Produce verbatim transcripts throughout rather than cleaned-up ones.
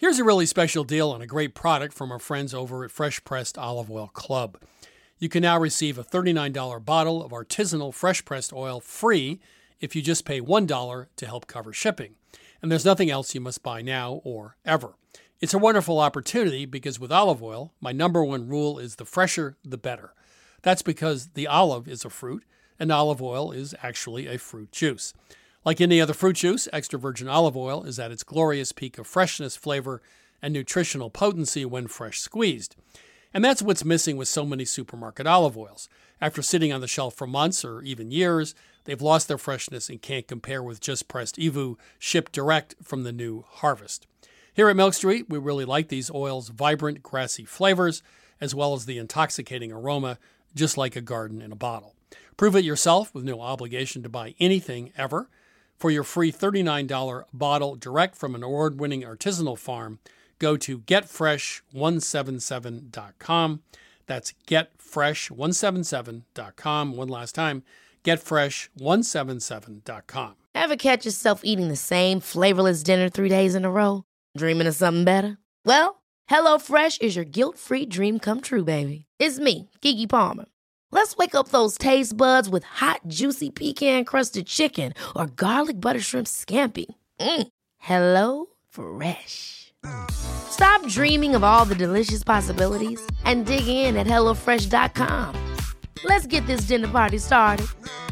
Here's a really special deal on a great product from our friends over at Fresh Pressed Olive Oil Club. You can now receive a thirty-nine dollars bottle of artisanal fresh-pressed oil free if you just pay one dollar to help cover shipping. And there's nothing else you must buy now or ever. It's a wonderful opportunity because with olive oil, my number one rule is the fresher, the better. That's because the olive is a fruit, and olive oil is actually a fruit juice. Like any other fruit juice, extra virgin olive oil is at its glorious peak of freshness, flavor, and nutritional potency when fresh squeezed. And that's what's missing with so many supermarket olive oils. After sitting on the shelf for months or even years, they've lost their freshness and can't compare with just pressed E V U shipped direct from the new harvest. Here at Milk Street, we really like these oils' vibrant, grassy flavors, as well as the intoxicating aroma, just like a garden in a bottle. Prove it yourself with no obligation to buy anything ever. For your free thirty-nine dollars bottle direct from an award-winning artisanal farm, go to get fresh one seventy-seven dot com. That's get fresh one seventy-seven dot com. One last time, get fresh one seventy-seven dot com. Ever catch yourself eating the same flavorless dinner three days in a row? Dreaming of something better? Well, HelloFresh is your guilt-free dream come true, baby. It's me, Keke Palmer. Let's wake up those taste buds with hot, juicy pecan-crusted chicken or garlic butter shrimp scampi. Mm. Hello Fresh. Stop dreaming of all the delicious possibilities and dig in at hello fresh dot com. Let's get this dinner party started.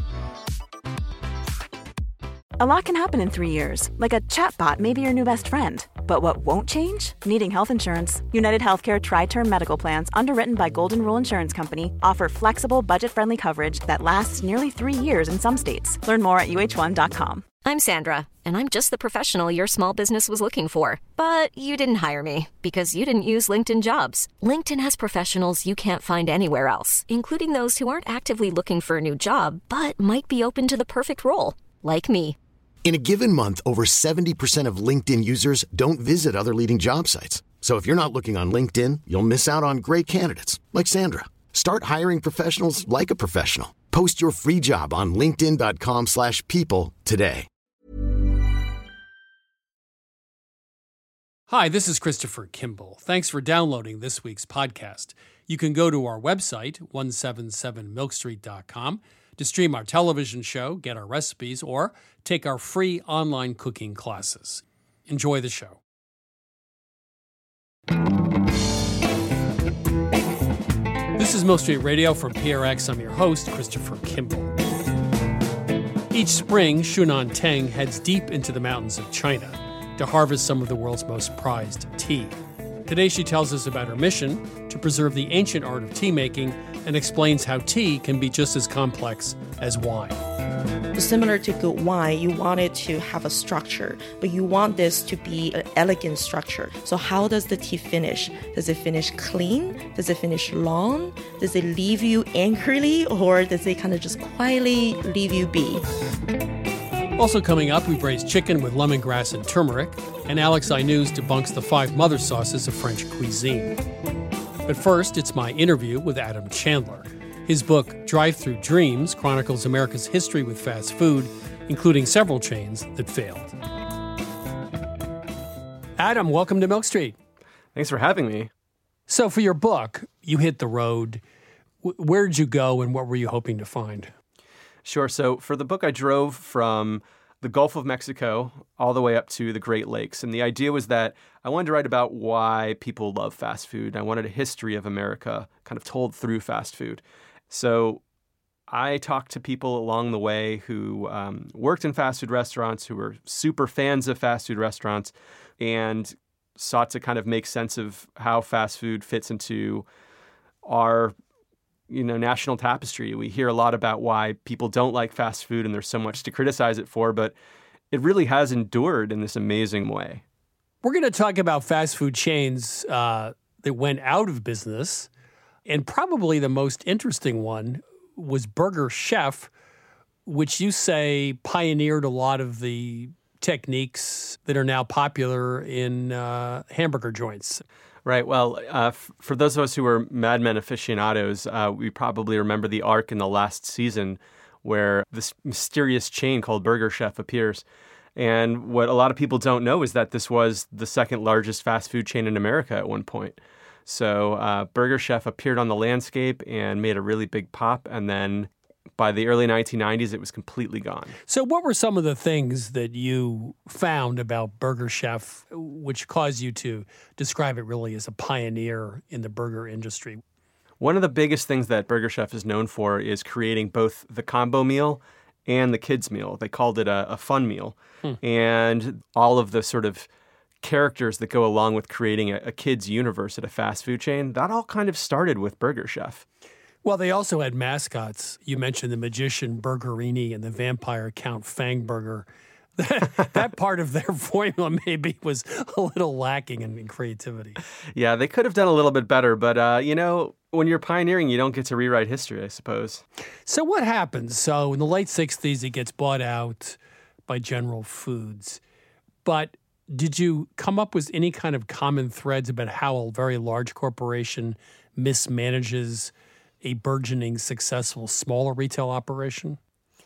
A lot can happen in three years, like a chatbot may be your new best friend. But what won't change? Needing health insurance. United Healthcare Tri-Term Medical Plans, underwritten by Golden Rule Insurance Company, offer flexible, budget-friendly coverage that lasts nearly three years in some states. Learn more at U H one dot com. I'm Sandra, and I'm just the professional your small business was looking for. But you didn't hire me because you didn't use LinkedIn Jobs. LinkedIn has professionals you can't find anywhere else, including those who aren't actively looking for a new job, but might be open to the perfect role, like me. In a given month, over seventy percent of LinkedIn users don't visit other leading job sites. So if you're not looking on LinkedIn, you'll miss out on great candidates like Sandra. Start hiring professionals like a professional. Post your free job on linkedin dot com slash people today. Hi, this is Christopher Kimball. Thanks for downloading this week's podcast. You can go to our website, one seventy-seven milk street dot com, to stream our television show, get our recipes, or take our free online cooking classes. Enjoy the show. This is Milk Street Radio from P R X. I'm your host, Christopher Kimball. Each spring, Shunan Teng heads deep into the mountains of China to harvest some of the world's most prized tea. Today she tells us about her mission to preserve the ancient art of tea making and explains how tea can be just as complex as wine. Similar to good wine, you want it to have a structure, but you want this to be an elegant structure. So how does the tea finish? Does it finish clean? Does it finish long? Does it leave you angrily, or does it kind of just quietly leave you be? Also coming up, we braise chicken with lemongrass and turmeric, and Alex Inuz debunks the five mother sauces of French cuisine. But first, it's my interview with Adam Chandler. His book, Drive-Thru Dreams, chronicles America's history with fast food, including several chains that failed. Adam, welcome to Milk Street. Thanks for having me. So for your book, you hit the road. Where did you go and what were you hoping to find? Sure. So for the book, I drove from the Gulf of Mexico all the way up to the Great Lakes. And the idea was that I wanted to write about why people love fast food. I wanted a history of America kind of told through fast food. So I talked to people along the way who um, worked in fast food restaurants, who were super fans of fast food restaurants, and sought to kind of make sense of how fast food fits into our you know, national tapestry. We hear a lot about why people don't like fast food and there's so much to criticize it for, but it really has endured in this amazing way. We're going to talk about fast food chains uh, that went out of business, and probably the most interesting one was Burger Chef, which you say pioneered a lot of the techniques that are now popular in uh, hamburger joints. Right. Well, uh, f- for those of us who are Mad Men aficionados, uh, we probably remember the arc in the last season where this mysterious chain called Burger Chef appears. And what a lot of people don't know is that this was the second largest fast food chain in America at one point. So uh, Burger Chef appeared on the landscape and made a really big pop. And then by the early nineteen nineties, it was completely gone. So what were some of the things that you found about Burger Chef which caused you to describe it really as a pioneer in the burger industry? One of the biggest things that Burger Chef is known for is creating both the combo meal and the kids meal. They called it a, a fun meal. Hmm. And all of the sort of characters that go along with creating a, a kids universe at a fast food chain, that all kind of started with Burger Chef. Well, they also had mascots. You mentioned the magician Burgerini and the vampire Count Fangburger. That, that part of their formula maybe was a little lacking in, in creativity. Yeah, they could have done a little bit better, but, uh, you know, when you're pioneering, you don't get to rewrite history, I suppose. So what happens? So in the late sixties, it gets bought out by General Foods. But did you come up with any kind of common threads about how a very large corporation mismanages a burgeoning, successful, smaller retail operation?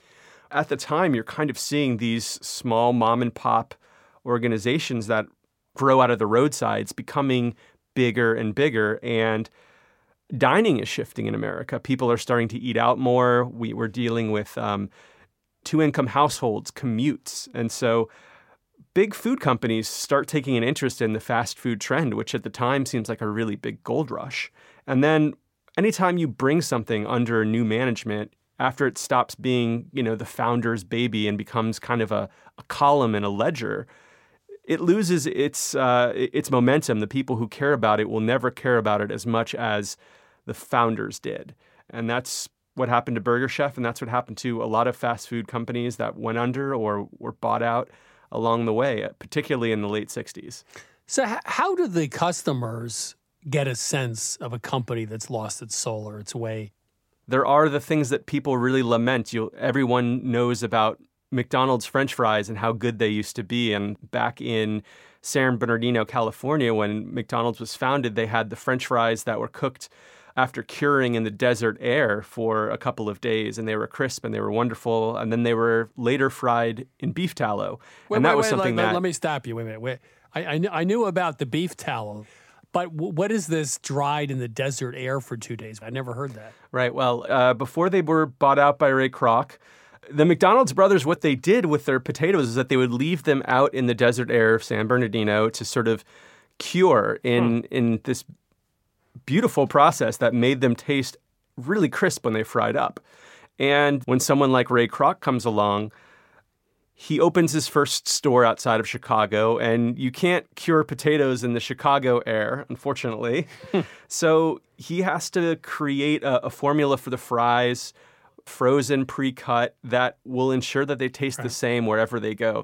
At the time, you're kind of seeing these small mom and pop organizations that grow out of the roadsides becoming bigger and bigger. And dining is shifting in America. People are starting to eat out more. We, we're dealing with um, two-income households, commutes. And so big food companies start taking an interest in the fast food trend, which at the time seems like a really big gold rush. And then anytime you bring something under new management, after it stops being, you know, the founder's baby and becomes kind of a, a column in a ledger, it loses its uh, its momentum. The people who care about it will never care about it as much as the founders did. And that's what happened to Burger Chef, and that's what happened to a lot of fast food companies that went under or were bought out along the way, particularly in the late sixties. So h- how do the customers get a sense of a company that's lost its soul or its way? There are the things that people really lament. You'll, everyone knows about McDonald's French fries and how good they used to be. And back in San Bernardino, California, when McDonald's was founded, they had the French fries that were cooked after curing in the desert air for a couple of days. And they were crisp and they were wonderful. And then they were later fried in beef tallow. Wait, and that wait, was wait, something let, that... Let me stop you. Wait a minute. Wait. I, I, kn- I knew about the beef tallow. But w- what is this dried in the desert air for two days? I never heard that. Right. Well, uh, before they were bought out by Ray Kroc, the McDonald's brothers, what they did with their potatoes is that they would leave them out in the desert air of San Bernardino to sort of cure in, hmm. in this beautiful process that made them taste really crisp when they fried up. And when someone like Ray Kroc comes along, he opens his first store outside of Chicago, and you can't cure potatoes in the Chicago air, unfortunately. So he has to create a, a formula for the fries, frozen, pre-cut, that will ensure that they taste right. the same wherever they go.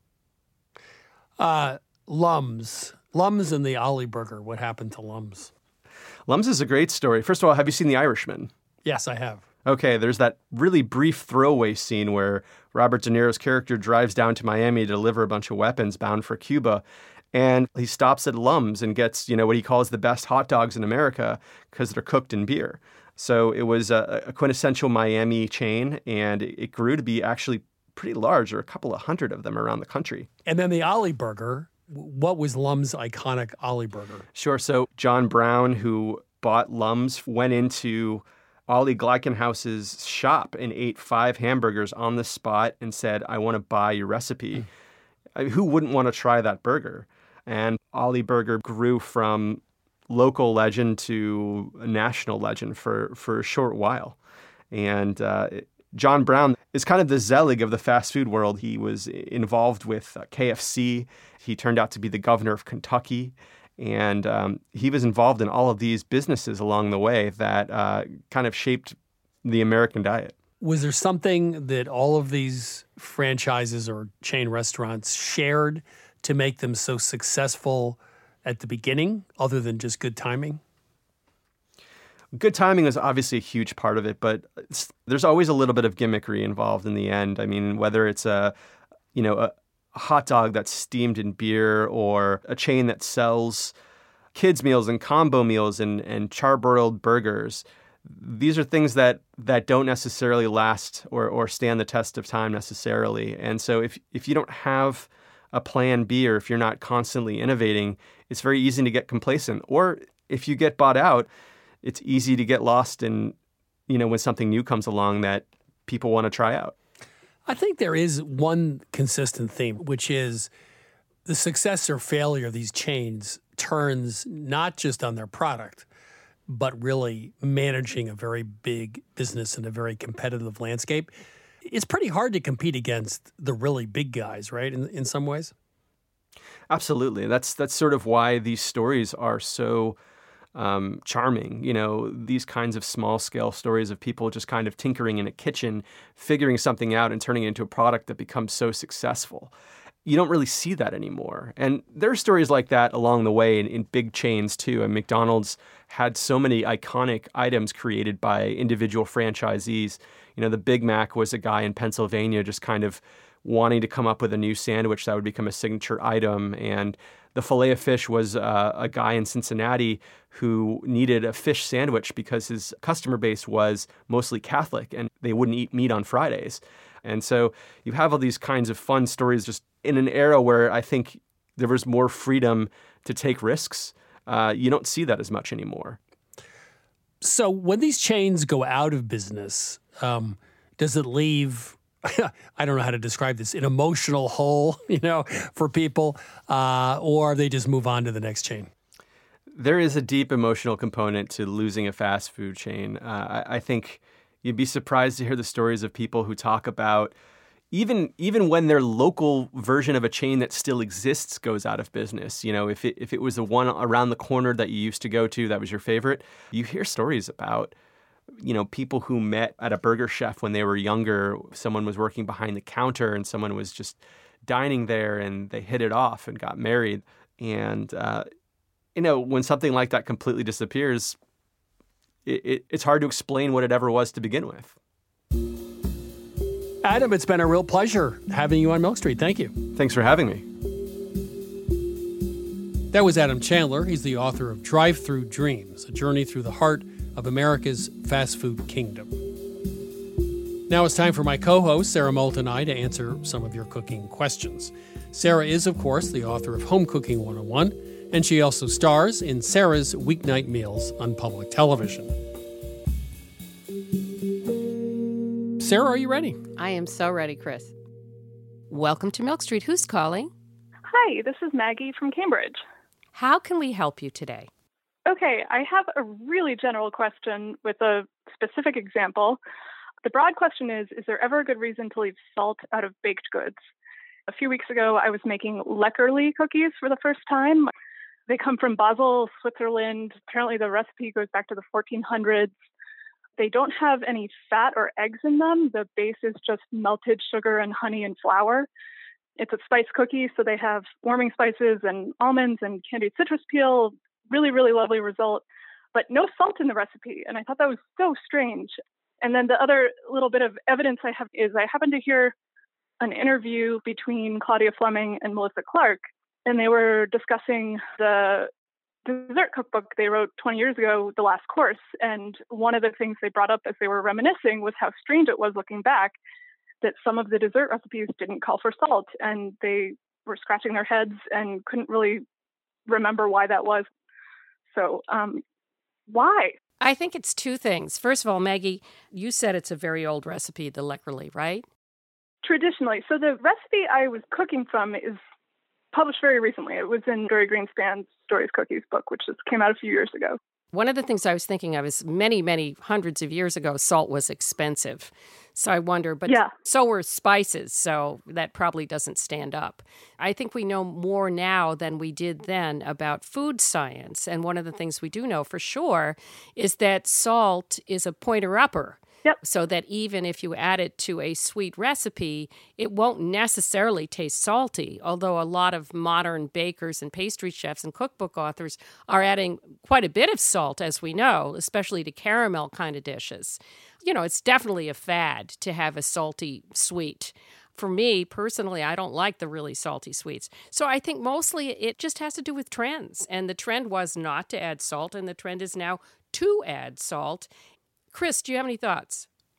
Uh, Lums. Lums and the Ollie Burger. What happened to Lums? Lums is a great story. First of all, have you seen The Irishman? Yes, I have. Okay, there's that really brief throwaway scene where Robert De Niro's character drives down to Miami to deliver a bunch of weapons bound for Cuba. And he stops at Lums and gets, you know, what he calls the best hot dogs in America because they're cooked in beer. So it was a, a quintessential Miami chain, and it grew to be actually pretty large. There are a couple of hundred of them around the country. And then the Ollie Burger. What was Lums' iconic Ollie Burger? Sure. So John Brown, who bought Lums, went into Ollie Gleichenhaus's shop and ate five hamburgers on the spot and said, I want to buy your recipe. Mm. I mean, who wouldn't want to try that burger? And Ollie Burger grew from local legend to a national legend for, for a short while. And uh, John Brown is kind of the Zelig of the fast food world. He was involved with uh, K F C. He turned out to be the governor of Kentucky. And um, he was involved in all of these businesses along the way that uh, kind of shaped the American diet. Was there something that all of these franchises or chain restaurants shared to make them so successful at the beginning, other than just good timing? Good timing is obviously a huge part of it, but there's always a little bit of gimmickry involved in the end. I mean, whether it's a, you know, a, a hot dog that's steamed in beer, or a chain that sells kids meals and combo meals and, and charbroiled burgers. These are things that, that don't necessarily last or, or stand the test of time necessarily. And so if if you don't have a plan B, or if you're not constantly innovating, it's very easy to get complacent. Or if you get bought out, it's easy to get lost in, you know, when something new comes along that people want to try out. I think there is one consistent theme, which is the success or failure of these chains turns not just on their product, but really managing a very big business in a very competitive landscape. It's pretty hard to compete against the really big guys, right, in, in some ways? Absolutely. That's that's sort of why these stories are so um, charming. You know, these kinds of small-scale stories of people just kind of tinkering in a kitchen, figuring something out and turning it into a product that becomes so successful. You don't really see that anymore. And there are stories like that along the way in, in big chains too. And McDonald's had so many iconic items created by individual franchisees. You know, the Big Mac was a guy in Pennsylvania just kind of wanting to come up with a new sandwich that would become a signature item. And the Filet-O-Fish was uh, a guy in Cincinnati who needed a fish sandwich because his customer base was mostly Catholic and they wouldn't eat meat on Fridays. And so you have all these kinds of fun stories just in an era where I think there was more freedom to take risks. Uh, you don't see that as much anymore. So when these chains go out of business, um, does it leave, I don't know how to describe this, an emotional hole, you know, for people, uh, or they just move on to the next chain? There is a deep emotional component to losing a fast food chain. Uh, I, I think you'd be surprised to hear the stories of people who talk about even even when their local version of a chain that still exists goes out of business. You know, if it, if it was the one around the corner that you used to go to that was your favorite, you hear stories about, you know, people who met at a Burger Chef when they were younger. Someone was working behind the counter and someone was just dining there and they hit it off and got married. And, uh, you know, when something like that completely disappears, It, it, it's hard to explain what it ever was to begin with. Adam, it's been a real pleasure having you on Milk Street. Thank you. Thanks for having me. That was Adam Chandler. He's the author of Drive-Thru Dreams, a journey through the heart of America's fast food kingdom. Now it's time for my co-host, Sarah Moult, and I to answer some of your cooking questions. Sarah is, of course, the author of Home Cooking one oh one, and she also stars in Sarah's Weeknight Meals on public television. Sarah, are you ready? I am so ready, Chris. Welcome to Milk Street. Who's calling? Hi, this is Maggie from Cambridge. How can we help you today? Okay, I have a really general question with a specific example. The broad question is, is there ever a good reason to leave salt out of baked goods? A few weeks ago, I was making Leckerli cookies for the first time. They come from Basel, Switzerland. Apparently the recipe goes back to the fourteen hundreds. They don't have any fat or eggs in them. The base is just melted sugar and honey and flour. It's a spice cookie, so they have warming spices and almonds and candied citrus peel. Really, really lovely result, but no salt in the recipe. And I thought that was so strange. And then the other little bit of evidence I have is I happened to hear an interview between Claudia Fleming and Melissa Clark, and they were discussing the dessert cookbook they wrote twenty years ago, The Last Course. And one of the things they brought up as they were reminiscing was how strange it was looking back that some of the dessert recipes didn't call for salt, and they were scratching their heads and couldn't really remember why that was. So um, why? I think it's two things. First of all, Maggie, you said it's a very old recipe, the Leckerli, right? Traditionally. So the recipe I was cooking from is published very recently. It was in Dory Greenspan's Stories Cookies book, which just came out a few years ago. One of the things I was thinking of is many, many hundreds of years ago, salt was expensive. So I wonder, but yeah. so were spices, so that probably doesn't stand up. I think we know more now than we did then about food science. And one of the things we do know for sure is that salt is a pointer-upper. Yep. So that even if you add it to a sweet recipe, it won't necessarily taste salty, although a lot of modern bakers and pastry chefs and cookbook authors are adding quite a bit of salt, as we know, especially to caramel kind of dishes. You know, it's definitely a fad to have a salty sweet. For me, personally, I don't like the really salty sweets. So I think mostly it just has to do with trends. And the trend was not to add salt, and the trend is now to add salt. Chris, do you have any thoughts?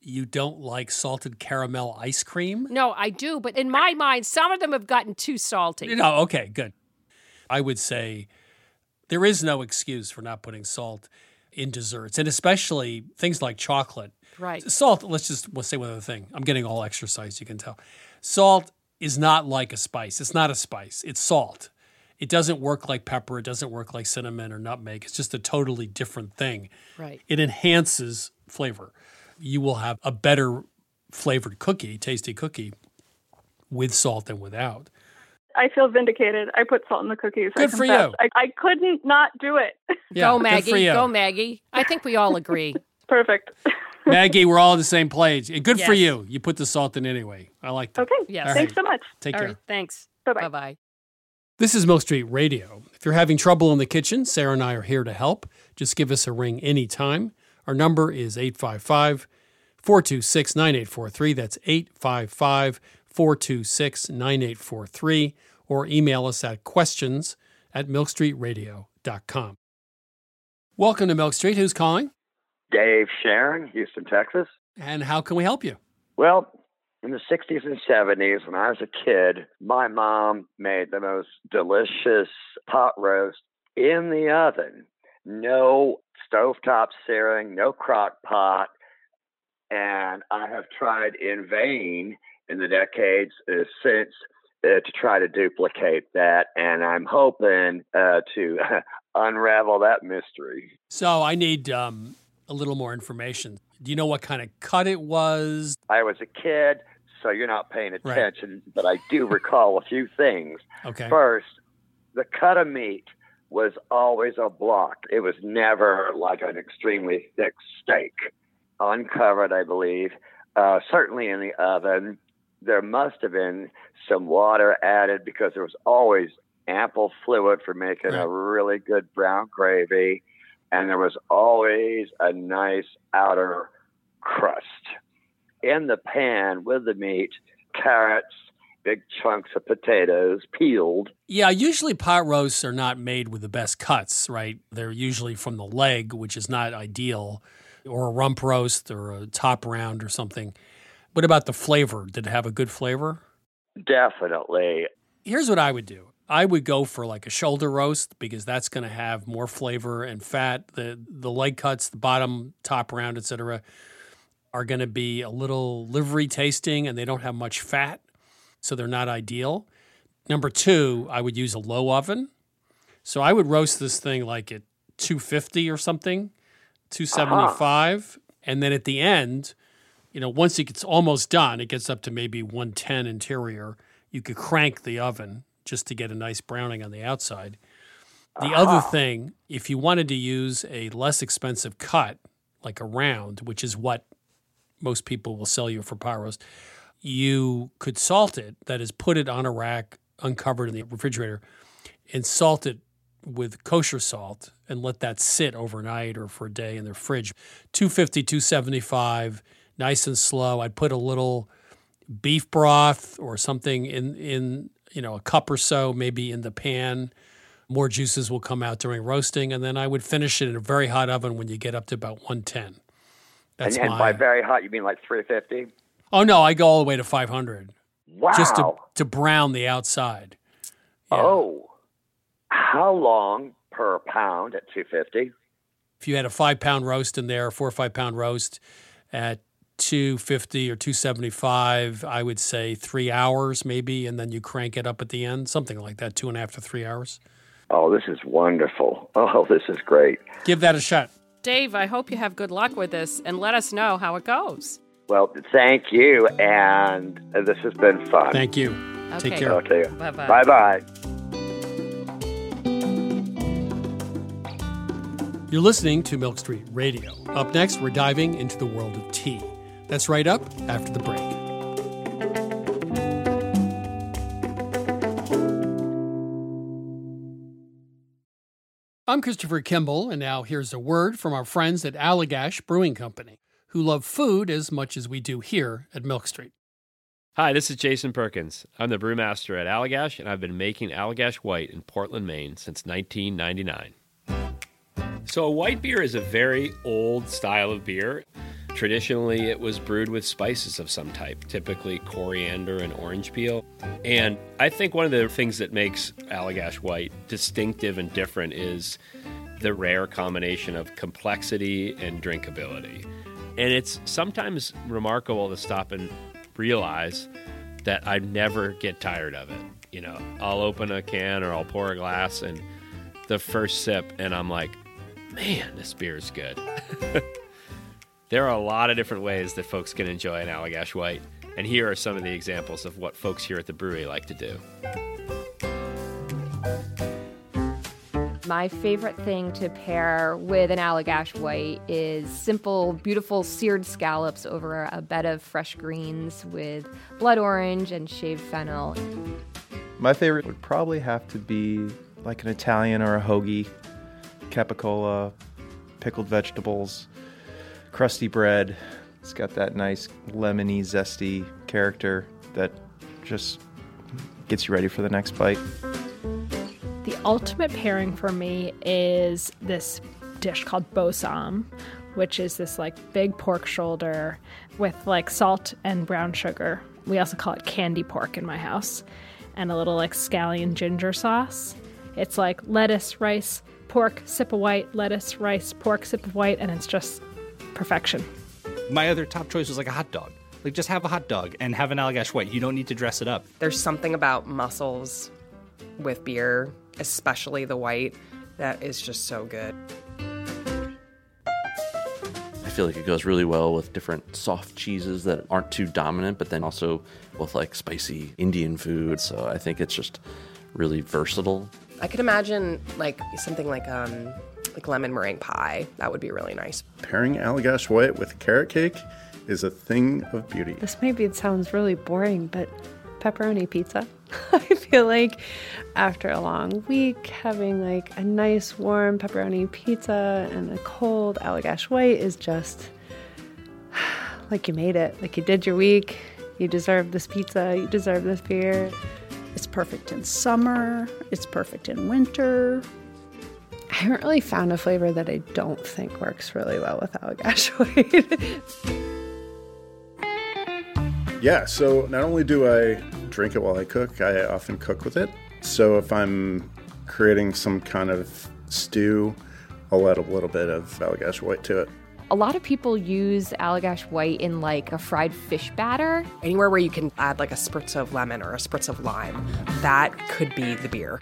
you don't like salted caramel ice cream? No, I do, but in my mind, some of them have gotten too salty. No, okay, good. I would say there is no excuse for not putting salt in desserts, and especially things like chocolate. Right. Salt, let's just we'll say one other thing. I'm getting all exercise, you can tell. Salt is not like a spice. It's not a spice. It's salt. It doesn't work like pepper. It doesn't work like cinnamon or nutmeg. It's just a totally different thing. Right. It enhances flavor. You will have a better flavored cookie, tasty cookie, with salt than without. I feel vindicated. I put salt in the cookies. Good I for confess. you. I, I couldn't not do it. Yeah, Go, good Maggie. for you. Go, Maggie. I think we all agree. Perfect. Maggie, we're all on the same page. And good for Yes. you. You put the salt in anyway. I like that. Okay. Yes. All Thanks right. so much. Take All care. right, thanks. Bye-bye. Bye-bye. This is Milk Street Radio. If you're having trouble in the kitchen, Sarah and I are here to help. Just give us a ring anytime. Our number is eight five five, four two six, nine eight four three. That's eight five five, four two six, nine eight four three. Or email us at questions at milk street radio dot com. Welcome to Milk Street. Who's calling? Dave Sharon, Houston, Texas. And how can we help you? Well, in the sixties and seventies, when I was a kid, my mom made the most delicious pot roast in the oven. No stovetop searing, no crock pot. And I have tried in vain in the decades uh, since uh, to try to duplicate that. And I'm hoping uh, to unravel that mystery. So I need um, a little more information. Do you know what kind of cut it was? I was a kid, so you're not paying Right. attention, but I do recall a few things. Okay. First, the cut of meat was always a block. It was never like an extremely thick steak. Uncovered, I believe. Uh, certainly in the oven. There must have been some water added because there was always ample fluid for making Right. a really good brown gravy. And there was always a nice outer crust. In the pan with the meat, carrots, big chunks of potatoes, peeled. Yeah, usually pot roasts are not made with the best cuts, right? They're usually from the leg, which is not ideal, or a rump roast or a top round or something. What about the flavor? Did it have a good flavor? Definitely. Here's what I would do. I would go for like a shoulder roast because that's going to have more flavor and fat. The the leg cuts, the bottom, top round, et cetera, are going to be a little livery tasting and they don't have much fat, so they're not ideal. Number two, I would use a low oven. So I would roast this thing like at two fifty or something, two seventy-five. Uh-huh. And then at the end, you know, once it gets almost done, it gets up to maybe one ten interior. You could crank the oven just to get a nice browning on the outside. The uh-huh. other thing, if you wanted to use a less expensive cut, like a round, which is what most people will sell you for pot roast, you could salt it, that is, put it on a rack, uncovered in the refrigerator, and salt it with kosher salt and let that sit overnight or for a day in the fridge. two fifty, two seventy-five, nice and slow. I'd put a little beef broth or something in, in you know, a cup or so, maybe in the pan. More juices will come out during roasting, and then I would finish it in a very hot oven when you get up to about one ten. That's and, and my, by very hot, you mean like three fifty? Oh, no, I go all the way to five hundred. Wow. Just to, to brown the outside. Yeah. Oh. How long per pound at two fifty? If you had a five-pound roast in there, a four or five-pound roast at two fifty or two seventy-five, I would say three hours maybe, and then you crank it up at the end, something like that, two and a half to three hours. Oh, this is wonderful. Oh, this is great. Give that a shot. Dave, I hope you have good luck with this, and let us know how it goes. Well, thank you, and this has been fun. Thank you. Okay. Take care. Okay. Bye-bye. Bye-bye. You're listening to Milk Street Radio. Up next, we're diving into the world of tea. That's right up after the break. I'm Christopher Kimball, and now here's a word from our friends at Allagash Brewing Company, who love food as much as we do here at Milk Street. Hi, this is Jason Perkins. I'm the brewmaster at Allagash, and I've been making Allagash White in Portland, Maine since nineteen ninety-nine. So a white beer is a very old style of beer. Traditionally, it was brewed with spices of some type, typically coriander and orange peel. And I think one of the things that makes Allagash White distinctive and different is the rare combination of complexity and drinkability. And it's sometimes remarkable to stop and realize that I never get tired of it. You know, I'll open a can or I'll pour a glass and the first sip and I'm like, man, this beer is good. There are a lot of different ways that folks can enjoy an Allagash White, and here are some of the examples of what folks here at the brewery like to do. My favorite thing to pair with an Allagash White is simple, beautiful seared scallops over a bed of fresh greens with blood orange and shaved fennel. My favorite would probably have to be like an Italian or a hoagie, capicola, pickled vegetables, crusty bread. It's got that nice lemony, zesty character that just gets you ready for the next bite. The ultimate pairing for me is this dish called bosam, which is this like big pork shoulder with like salt and brown sugar. We also call it candy pork in my house, and a little like scallion ginger sauce. It's like lettuce, rice, pork, sip of white, lettuce, rice, pork, sip of white, and it's just perfection. My other top choice was like a hot dog. Like, just have a hot dog and have an Allagash White. You don't need to dress it up. There's something about mussels with beer, especially the white, that is just so good. I feel like it goes really well with different soft cheeses that aren't too dominant, but then also with like spicy Indian food. So I think it's just really versatile. I could imagine like something like um like lemon meringue pie. That would be really nice. Pairing Allagash White with carrot cake is a thing of beauty. This maybe sounds really boring, but pepperoni pizza. I feel like after a long week, having like a nice warm pepperoni pizza and a cold Allagash White is just like you made it. Like you did your week. You deserve this pizza. You deserve this beer. It's perfect in summer. It's perfect in winter. I haven't really found a flavor that I don't think works really well with Allagash White. Yeah, so not only do I drink it while I cook, I often cook with it. So if I'm creating some kind of stew, I'll add a little bit of Allagash White to it. A lot of people use Allagash White in like a fried fish batter. Anywhere where you can add like a spritz of lemon or a spritz of lime, that could be the beer.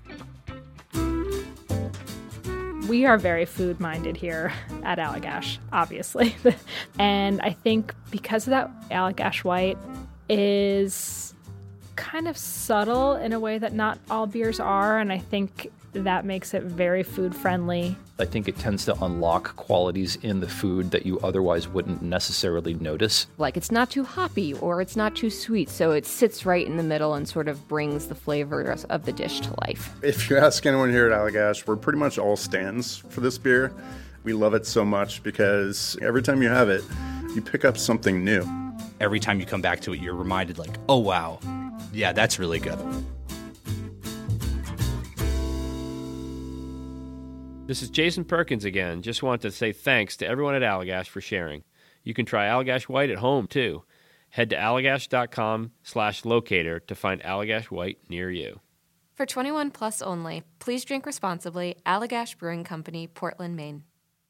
We are very food-minded here at Allagash, obviously. And I think because of that, Allagash White is kind of subtle in a way that not all beers are, and I think that makes it very food-friendly. I think it tends to unlock qualities in the food that you otherwise wouldn't necessarily notice. Like it's not too hoppy or it's not too sweet, so it sits right in the middle and sort of brings the flavors of the dish to life. If you ask anyone here at Allagash, we're pretty much all stands for this beer. We love it so much because every time you have it, you pick up something new. Every time you come back to it, you're reminded like, oh, wow, yeah, that's really good. This is Jason Perkins again. Just want to say thanks to everyone at Allagash for sharing. You can try Allagash White at home, too. Head to allagash.com slash locator to find Allagash White near you. For twenty-one plus only, please drink responsibly. Allagash Brewing Company, Portland, Maine.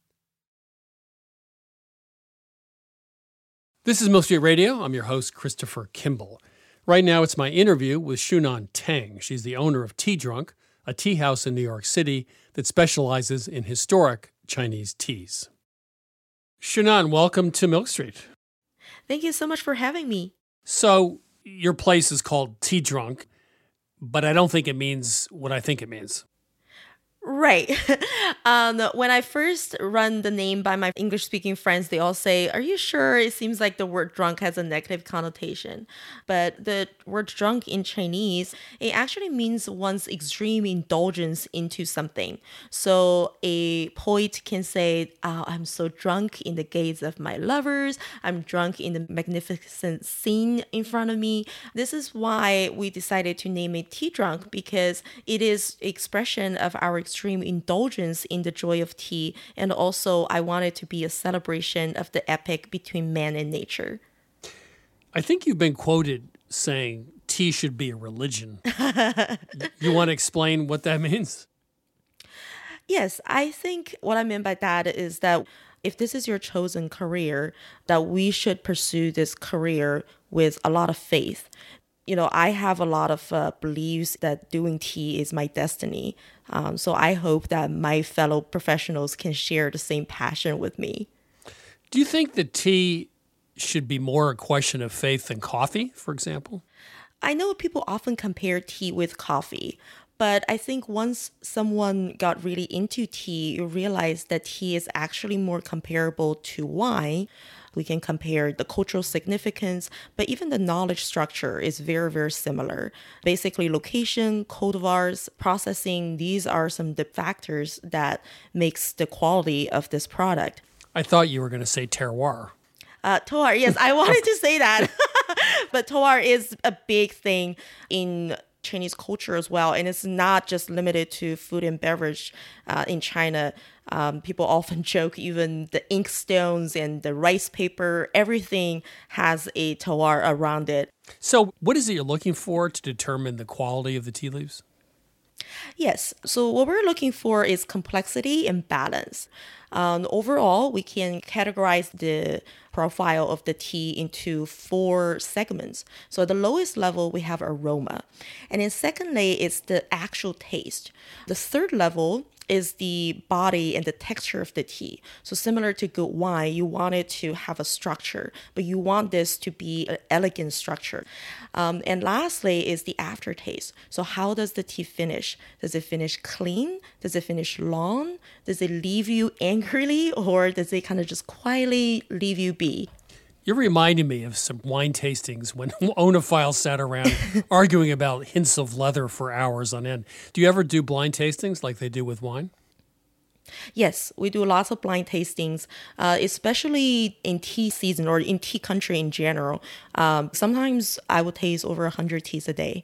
This is Milk Street Radio. I'm your host, Christopher Kimball. Right now, it's my interview with Shunan Tang. She's the owner of Tea Drunk, a tea house in New York City that specializes in historic Chinese teas. Shunan, welcome to Milk Street. Thank you so much for having me. So, your place is called Tea Drunk, but I don't think it means what I think it means. Right. um, when I first run the name by my English-speaking friends, they all say, are you sure? It seems like the word drunk has a negative connotation. But the word drunk in Chinese, it actually means one's extreme indulgence into something. So a poet can say, oh, I'm so drunk in the gaze of my lovers. I'm drunk in the magnificent scene in front of me. This is why we decided to name it Tea Drunk, because it is expression of our extreme indulgence in the joy of tea. And also, I want it to be a celebration of the epic between man and nature. I think you've been quoted saying tea should be a religion. You want to explain what that means? Yes, I think what I mean by that is that if this is your chosen career, that we should pursue this career with a lot of faith. You know, I have a lot of uh, beliefs that doing tea is my destiny. Um, so I hope that my fellow professionals can share the same passion with me. Do you think that tea should be more a question of faith than coffee, for example? I know people often compare tea with coffee, but I think once someone got really into tea, you realize that tea is actually more comparable to wine. We can compare the cultural significance, but even the knowledge structure is very, very similar. Basically, location, cultivars, processing, these are some of the factors that makes the quality of this product. I thought you were going to say terroir. Uh, terroir, yes, I wanted to say that. But terroir is a big thing in Chinese culture as well. And it's not just limited to food and beverage uh, in China. Um, people often joke even the ink stones and the rice paper, everything has a terroir around it. So what is it you're looking for to determine the quality of the tea leaves? Yes. So what we're looking for is complexity and balance. Um, overall, we can categorize the profile of the tea into four segments. So at the lowest level, we have aroma. And then secondly, it's the actual taste. The third level is the body and the texture of the tea. So similar to good wine, you want it to have a structure, but you want this to be an elegant structure. Um, and lastly is the aftertaste. So how does the tea finish? Does it finish clean? Does it finish long? Does it leave you angrily, or does it kind of just quietly leave you be? You're reminding me of some wine tastings when onophiles sat around arguing about hints of leather for hours on end. Do you ever do blind tastings like they do with wine? Yes, we do lots of blind tastings, uh, especially in tea season or in tea country in general. Um, sometimes I would taste over one hundred teas a day.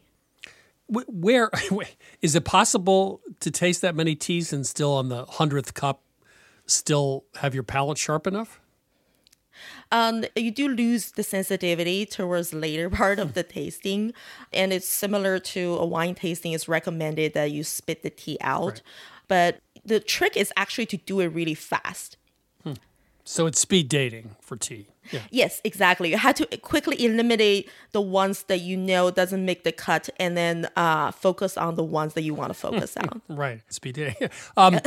Where is it possible to taste that many teas and still on the hundredth cup still have your palate sharp enough? Um, you do lose the sensitivity towards the later part of the tasting. And it's similar to a wine tasting. It's recommended that you spit the tea out. Right. But the trick is actually to do it really fast. Hmm. So it's speed dating for tea. Yeah. Yes, exactly. You have to quickly eliminate the ones that you know doesn't make the cut and then uh, focus on the ones that you want to focus on. Right. Speed dating. Um,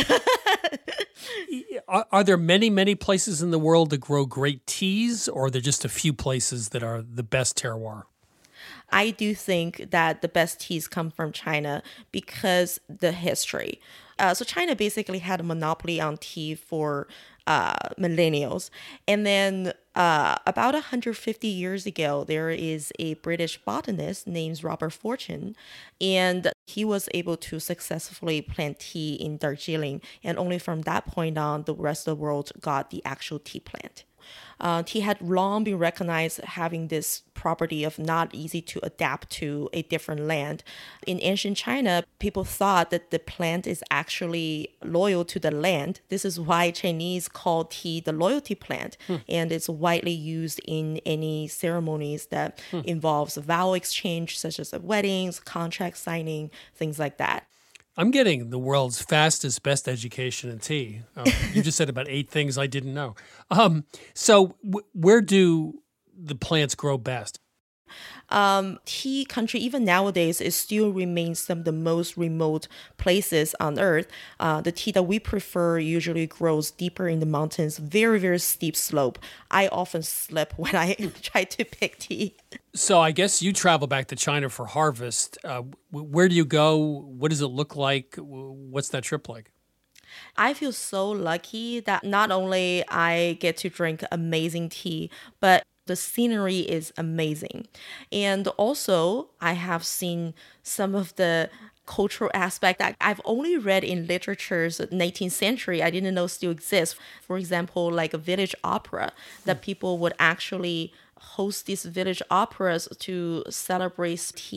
are, are there many, many places in the world that grow great teas, or are there just a few places that are the best terroir? I do think that the best teas come from China because the history. Uh, so China basically had a monopoly on tea for uh, millennials. And then uh, about one hundred fifty years ago, there is a British botanist named Robert Fortune, and he was able to successfully plant tea in Darjeeling. And only from that point on, the rest of the world got the actual tea plant. Uh, tea had long been recognized having this property of not easy to adapt to a different land. In ancient China, people thought that the plant is actually loyal to the land. This is why Chinese call tea the loyalty plant, hmm. and it's widely used in any ceremonies that hmm. involves vow exchange, such as weddings, contract signing, things like that. I'm getting the world's fastest, best education in tea. Um, you just said about eight things I didn't know. Um, so w- where do the plants grow best? Um, tea country, even nowadays, it still remains some of the most remote places on earth. Uh, the tea that we prefer usually grows deeper in the mountains, very, very steep slope. I often slip when I try to pick tea. So I guess you travel back to China for harvest. Uh, where do you go? What does it look like? What's that trip like? I feel so lucky that not only I get to drink amazing tea, but the scenery is amazing. And also, I have seen some of the cultural aspect that I've only read in literatures nineteenth century. I didn't know still exists. For example, like a village opera, that people would actually host these village operas to celebrate tea.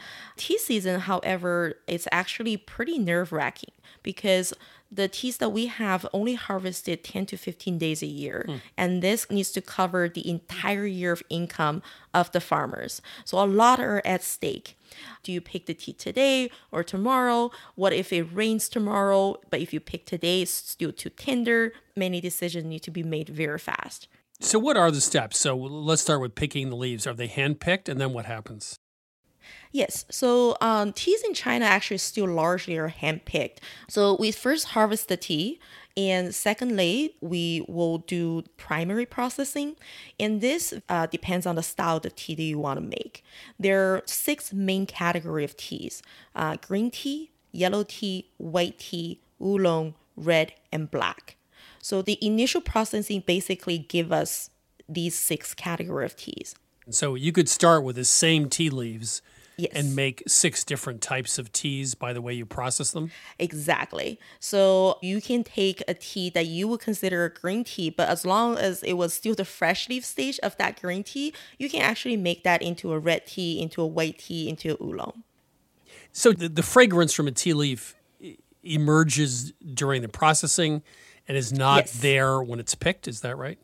Tea season, however, is actually pretty nerve-wracking because the teas that we have only harvested ten to fifteen days a year. Mm. And this needs to cover the entire year of income of the farmers. So a lot are at stake. Do you pick the tea today or tomorrow? What if it rains tomorrow? But if you pick today, it's still too tender. Many decisions need to be made very fast. So what are the steps? So let's start with picking the leaves. Are they hand-picked? And then what happens? Yes, so um, teas in China actually still largely are hand-picked. So we first harvest the tea, and secondly, we will do primary processing. And this uh, depends on the style of the tea that you want to make. There are six main categories of teas: uh, green tea, yellow tea, white tea, oolong, red, and black. So the initial processing basically give us these six categories of teas. So you could start with the same tea leaves. Yes. And make six different types of teas by the way you process them? Exactly. So you can take a tea that you would consider a green tea, but as long as it was still the fresh leaf stage of that green tea, you can actually make that into a red tea, into a white tea, into a oolong. So the, the fragrance from a tea leaf emerges during the processing and is not yes. there when it's picked. Is that right?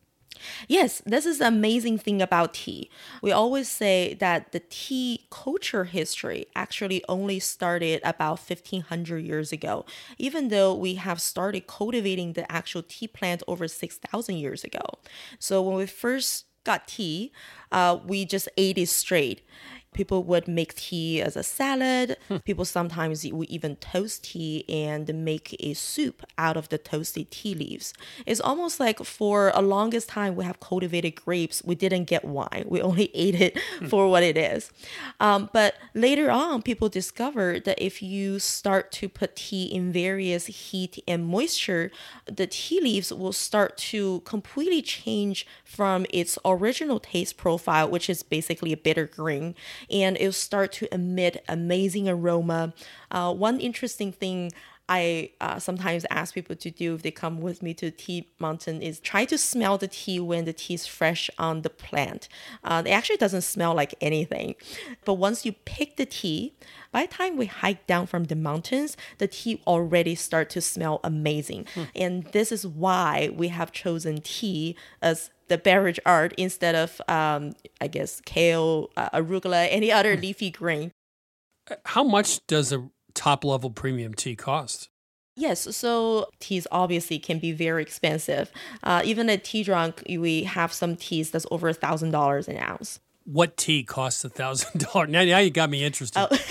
Yes, this is the amazing thing about tea. We always say that the tea culture history actually only started about fifteen hundred years ago, even though we have started cultivating the actual tea plant over six thousand years ago. So when we first got tea, uh, we just ate it straight. People would make tea as a salad. Hmm. People sometimes would even toast tea and make a soup out of the toasted tea leaves. It's almost like for a longest time we have cultivated grapes. We didn't get wine. We only ate it hmm. for what it is. Um, but later on, people discovered that if you start to put tea in various heat and moisture, the tea leaves will start to completely change from its original taste profile, which is basically a bitter green, and it'll start to emit amazing aroma. Uh, one interesting thing I uh, sometimes ask people to do if they come with me to Tea Mountain is try to smell the tea when the tea is fresh on the plant. Uh, it actually doesn't smell like anything. But once you pick the tea, by the time we hike down from the mountains, the tea already start to smell amazing. Hmm. And this is why we have chosen tea as the beverage art instead of, um, I guess, kale, uh, arugula, any other leafy green. How much does a top-level premium tea cost? Yes, so teas obviously can be very expensive. Uh, even at Tea Drunk, we have some teas that's over a thousand dollars an ounce. What tea costs a thousand dollars? Now, now you got me interested. Oh.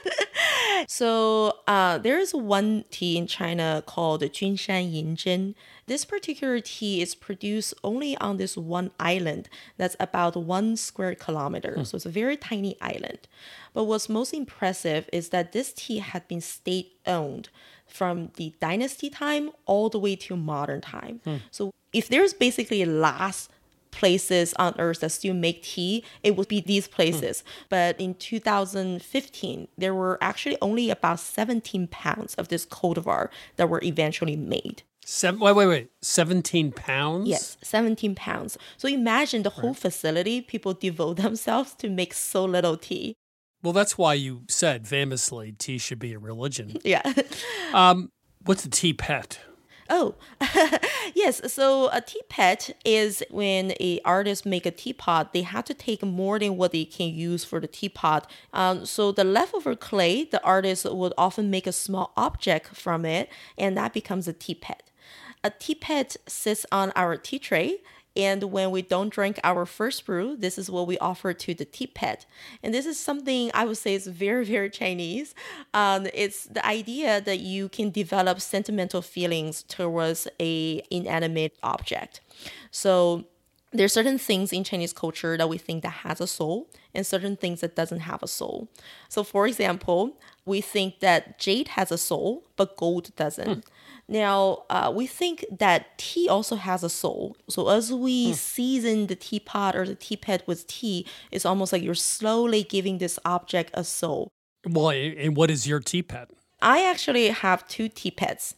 So uh, there is one tea in China called Junshan Yinzhen. This particular tea is produced only on this one island that's about one square kilometer. Hmm. So it's a very tiny island. But what's most impressive is that this tea had been state-owned from the dynasty time all the way to modern time. Hmm. So if there's basically a last places on earth that still make tea, it would be these places. Hmm. But in two thousand fifteen, there were actually only about seventeen pounds of this cultivar that were eventually made. Seven, wait, wait, wait. seventeen pounds? Yes, seventeen pounds. So imagine the whole right. facility, people devote themselves to make so little tea. Well, that's why you said famously tea should be a religion. Yeah. um, what's a tea pet? Oh, yes. So a tea pet is when a artist make a teapot, they have to take more than what they can use for the teapot. Um, so the leftover clay, the artist would often make a small object from it, and that becomes a tea pet. A tea pet sits on our tea tray. And when we don't drink our first brew, this is what we offer to the tea pet. And this is something I would say is very, very Chinese. Um, it's the idea that you can develop sentimental feelings towards a inanimate object. So there are certain things in Chinese culture that we think that has a soul and certain things that doesn't have a soul. So for example, we think that jade has a soul, but gold doesn't. Hmm. Now, uh, we think that tea also has a soul. So as we mm. season the teapot or the tea pet with tea, it's almost like you're slowly giving this object a soul. Well, and what is your tea pet? I actually have two tea pets.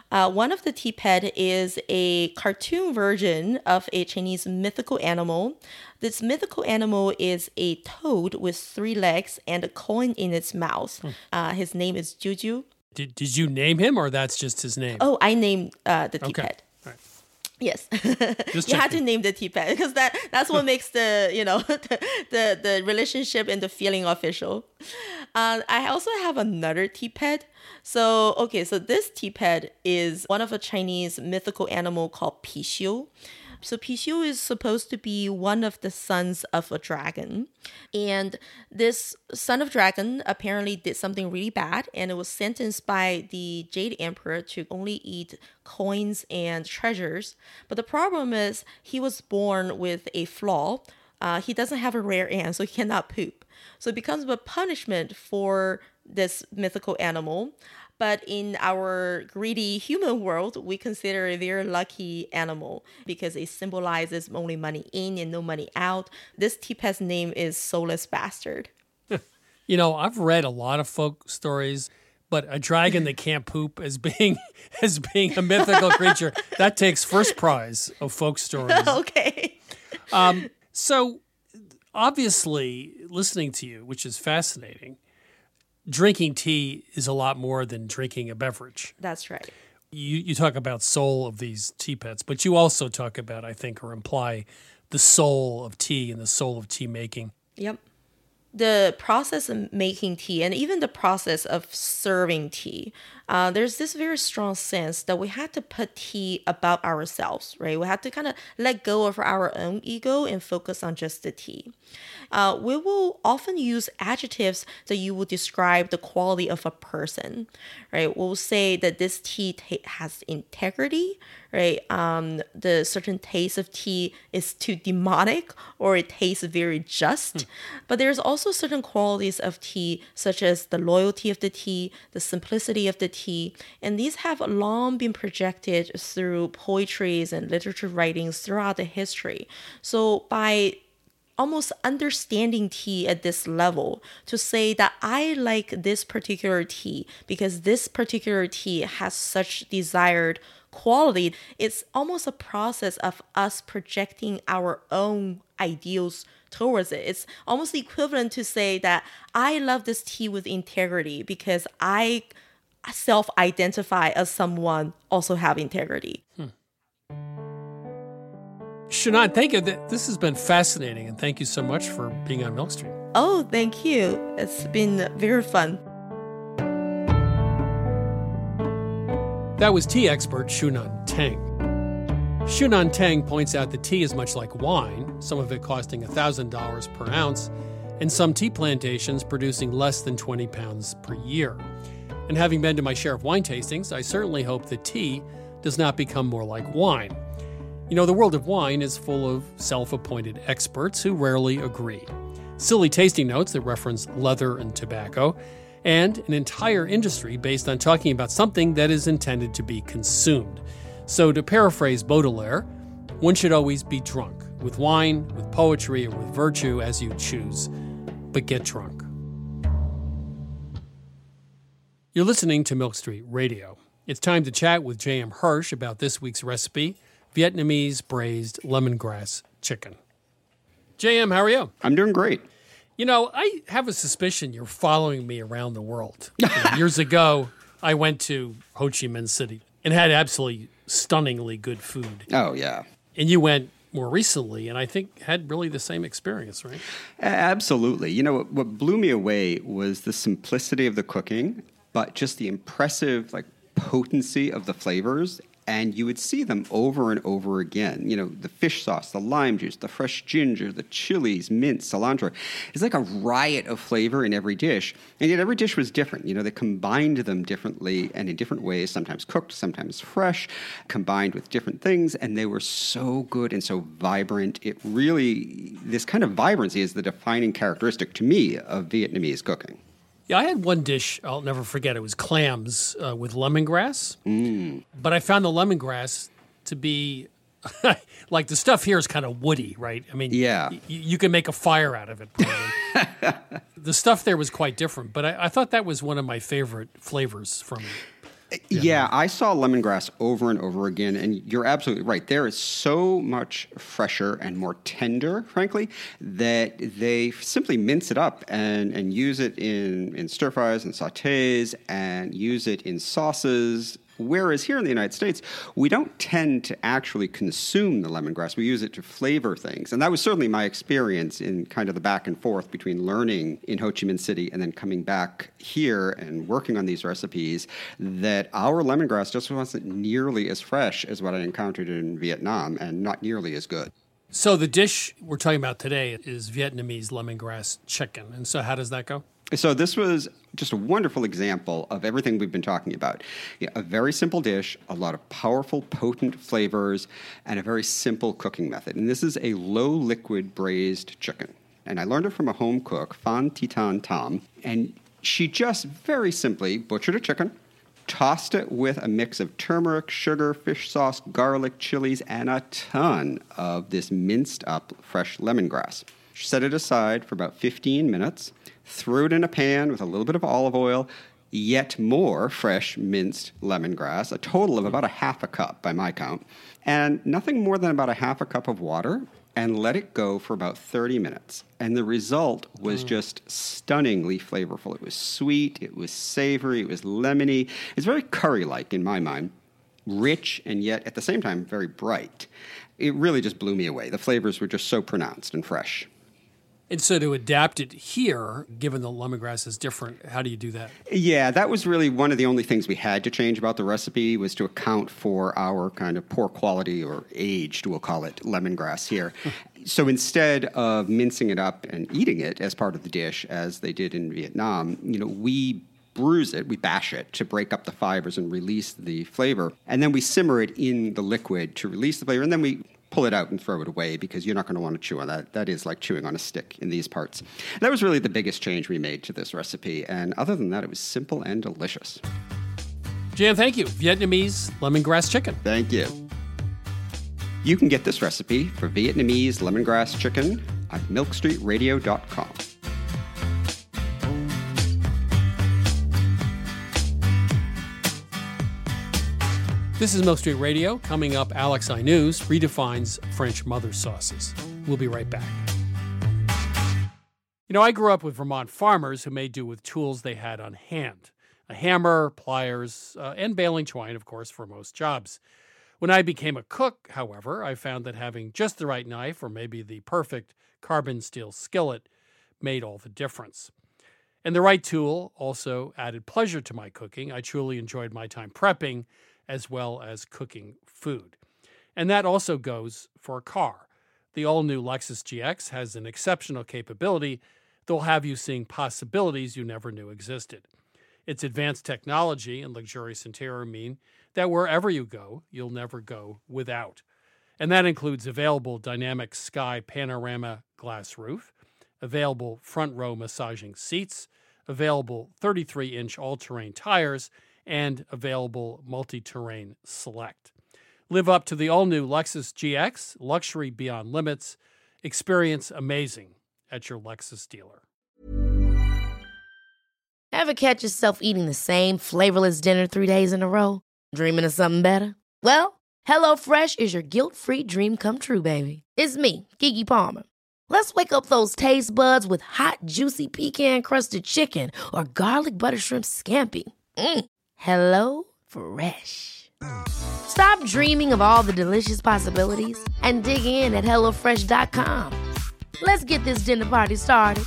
Uh, one of the teapot is a cartoon version of a Chinese mythical animal. This mythical animal is a toad with three legs and a coin in its mouth. Hmm. Uh, his name is Juju. Did, did you name him, or that's just his name? Oh, I named uh, the teapot. Okay. All right. Yes, Just you had checking. to name the teapot because that that's what makes the you know the, the the relationship and the feeling official. Uh, I also have another teapot. So okay, so this teapot is one of a Chinese mythical animal called Pixiu. So Pixiu is supposed to be one of the sons of a dragon. And this son of dragon apparently did something really bad, and it was sentenced by the Jade Emperor to only eat coins and treasures. But the problem is he was born with a flaw. Uh, he doesn't have a rare aunt, so he cannot poop. So it becomes a punishment for this mythical animal. But in our greedy human world, we consider it a very lucky animal because it symbolizes only money in and no money out. This teapot's name is Soulless Bastard. You know, I've read a lot of folk stories, but a dragon that can't poop as being as being a mythical creature, that takes first prize of folk stories. Okay. Um, so obviously, listening to you, which is fascinating, drinking tea is a lot more than drinking a beverage. That's right. You you talk about soul of these teapots, but you also talk about, I think, or imply the soul of tea and the soul of tea making. Yep. The process of making tea and even the process of serving tea, uh, there's this very strong sense that we had to put tea above ourselves, right? We had to kind of let go of our own ego and focus on just the tea. Uh, we will often use adjectives that you would describe the quality of a person, right? We'll say that this tea t- has integrity, right? Um, the certain taste of tea is too demonic, or it tastes very just. Mm. But there's also certain qualities of tea, such as the loyalty of the tea, the simplicity of the tea, and these have long been projected through poetries and literature writings throughout the history. So by almost understanding tea at this level, to say that I like this particular tea because this particular tea has such desired quality, it's almost a process of us projecting our own ideals towards it. It's almost equivalent to say that I love this tea with integrity because I self-identify as someone also have integrity. Hmm. Shannon, thank you. This has been fascinating, and thank you so much for being on Milk Street. Oh, thank you. It's been very fun. That was tea expert Shunan Teng. Shunan Teng points out that tea is much like wine, some of it costing one thousand dollars per ounce, and some tea plantations producing less than twenty pounds per year. And having been to my share of wine tastings, I certainly hope that tea does not become more like wine. You know, the world of wine is full of self-appointed experts who rarely agree. Silly tasting notes that reference leather and tobacco, and an entire industry based on talking about something that is intended to be consumed. So to paraphrase Baudelaire, one should always be drunk, with wine, with poetry, or with virtue as you choose, but get drunk. You're listening to Milk Street Radio. It's time to chat with J M Hirsch about this week's recipe, Vietnamese braised lemongrass chicken. J M, how are you? I'm doing great. You know, I have a suspicion you're following me around the world. You know, years ago, I went to Ho Chi Minh City and had absolutely stunningly good food. Oh, yeah. And you went more recently, and I think had really the same experience, right? Absolutely. You know, what, what blew me away was the simplicity of the cooking, but just the impressive, like, potency of the flavors. And you would see them over and over again. You know, the fish sauce, the lime juice, the fresh ginger, the chilies, mint, cilantro. It's like a riot of flavor in every dish. And yet every dish was different. You know, they combined them differently and in different ways, sometimes cooked, sometimes fresh, combined with different things. And they were so good and so vibrant. It really, this kind of vibrancy is the defining characteristic to me of Vietnamese cooking. Yeah, I had one dish I'll never forget. It was clams uh, with lemongrass. Mm. But I found the lemongrass to be, like the stuff here is kind of woody, right? I mean, yeah. y- you can make a fire out of it, probably. The stuff there was quite different, but I, I thought that was one of my favorite flavors from it. Yeah, I saw lemongrass over and over again, and you're absolutely right. There is so much fresher and more tender, frankly, that they simply mince it up and, and use it in, in stir fries and sautés and use it in sauces. Whereas here in the United States, we don't tend to actually consume the lemongrass. We use it to flavor things. And that was certainly my experience in kind of the back and forth between learning in Ho Chi Minh City and then coming back here and working on these recipes, that our lemongrass just wasn't nearly as fresh as what I encountered in Vietnam and not nearly as good. So the dish we're talking about today is Vietnamese lemongrass chicken. And so how does that go? So this was just a wonderful example of everything we've been talking about. Yeah, a very simple dish, a lot of powerful, potent flavors, and a very simple cooking method. And this is a low-liquid braised chicken. And I learned it from a home cook, Phan Titan Tam. And she just very simply butchered a chicken, tossed it with a mix of turmeric, sugar, fish sauce, garlic, chilies, and a ton of this minced-up fresh lemongrass. She set it aside for about fifteen minutes, threw it in a pan with a little bit of olive oil, yet more fresh minced lemongrass, a total of about a half a cup by my count, and nothing more than about a half a cup of water, and let it go for about thirty minutes. And the result was mm. just stunningly flavorful. It was sweet, it was savory, it was lemony. It's very curry-like in my mind, rich and yet at the same time very bright. It really just blew me away. The flavors were just so pronounced and fresh. And so to adapt it here, given the lemongrass is different, how do you do that? Yeah, that was really one of the only things we had to change about the recipe, was to account for our kind of poor quality or aged, we'll call it, lemongrass here. So instead of mincing it up and eating it as part of the dish, as they did in Vietnam, you know, we bruise it, we bash it to break up the fibers and release the flavor. And then we simmer it in the liquid to release the flavor. And then we pull it out and throw it away because you're not going to want to chew on that. That is like chewing on a stick in these parts. And that was really the biggest change we made to this recipe. And other than that, it was simple and delicious. Jan, thank you. Vietnamese lemongrass chicken. Thank you. You can get this recipe for Vietnamese lemongrass chicken at milk street radio dot com. This is Milk Street Radio. Coming up, Alex I News redefines French mother sauces. We'll be right back. You know, I grew up with Vermont farmers who made do with tools they had on hand. A hammer, pliers, uh, and baling twine, of course, for most jobs. When I became a cook, however, I found that having just the right knife, or maybe the perfect carbon steel skillet, made all the difference. And the right tool also added pleasure to my cooking. I truly enjoyed my time prepping, as well as cooking food. And that also goes for a car. The all-new Lexus G X has an exceptional capability that will have you seeing possibilities you never knew existed. Its advanced technology and luxurious interior mean that wherever you go, you'll never go without. And that includes available dynamic sky panorama glass roof, available front row massaging seats, available thirty-three inch all-terrain tires, and available multi-terrain select. Live up to the all-new Lexus G X, luxury beyond limits. Experience amazing at your Lexus dealer. Ever catch yourself eating the same flavorless dinner three days in a row? Dreaming of something better? Well, HelloFresh is your guilt-free dream come true, baby. It's me, Keke Palmer. Let's wake up those taste buds with hot, juicy pecan-crusted chicken or garlic butter shrimp scampi. Mm. Hello Fresh. Stop dreaming of all the delicious possibilities and dig in at hello fresh dot com. Let's get this dinner party started.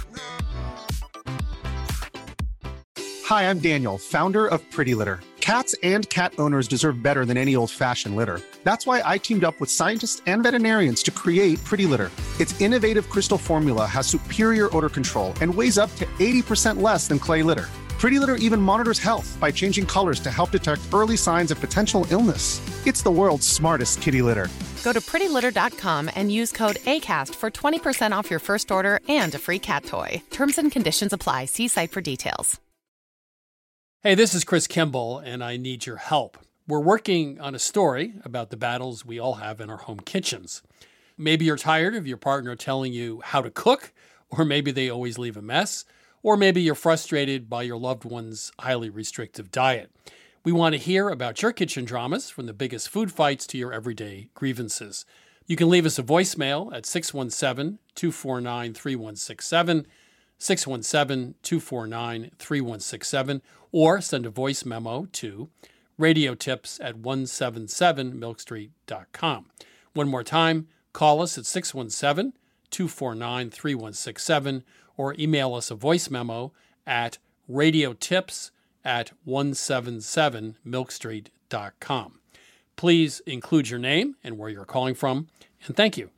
Hi, I'm Daniel, founder of Pretty Litter. Cats and cat owners deserve better than any old-fashioned litter. That's why I teamed up with scientists and veterinarians to create Pretty Litter. Its innovative crystal formula has superior odor control and weighs up to eighty percent less than clay litter. Pretty Litter even monitors health by changing colors to help detect early signs of potential illness. It's the world's smartest kitty litter. Go to pretty litter dot com and use code ACAST for twenty percent off your first order and a free cat toy. Terms and conditions apply. See site for details. Hey, this is Chris Kimball, and I need your help. We're working on a story about the battles we all have in our home kitchens. Maybe you're tired of your partner telling you how to cook, or maybe they always leave a mess. Or maybe you're frustrated by your loved one's highly restrictive diet. We want to hear about your kitchen dramas, from the biggest food fights to your everyday grievances. You can leave us a voicemail at six one seven, two four nine, three one six seven, six one seven, two four nine, three one six seven, or send a voice memo to radiotips at one seven seven milk street dot com. One more time, call us at six one seven, two four nine, three one six seven, or email us a voice memo at radiotips at one seven seven milk street dot com. Please include your name and where you're calling from, and thank you.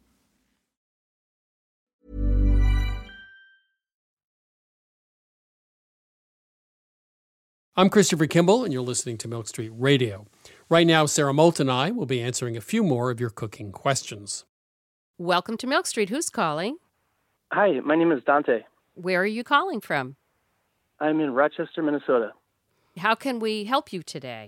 I'm Christopher Kimball, and you're listening to Milk Street Radio. Right now, Sarah Molt and I will be answering a few more of your cooking questions. Welcome to Milk Street. Who's calling? Hi, my name is Dante. Where are you calling from? I'm in Rochester, Minnesota. How can we help you today?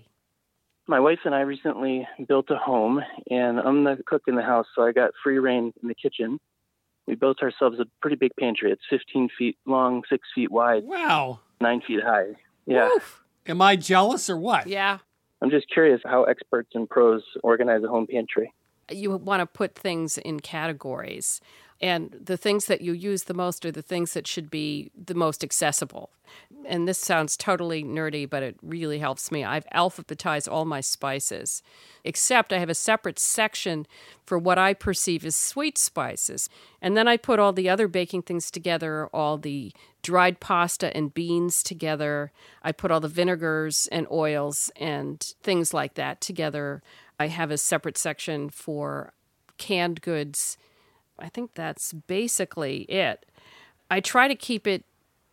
My wife and I recently built a home, and I'm the cook in the house, so I got free reign in the kitchen. We built ourselves a pretty big pantry. It's fifteen feet long, six feet wide. Wow. nine feet high. Yeah. Woof. Am I jealous or what? Yeah. I'm just curious how experts and pros organize a home pantry. You want to put things in categories, and the things that you use the most are the things that should be the most accessible. And this sounds totally nerdy, but it really helps me. I've alphabetized all my spices, except I have a separate section for what I perceive as sweet spices. And then I put all the other baking things together, all the dried pasta and beans together. I put all the vinegars and oils and things like that together. I have a separate section for canned goods. I think that's basically it. I try to keep it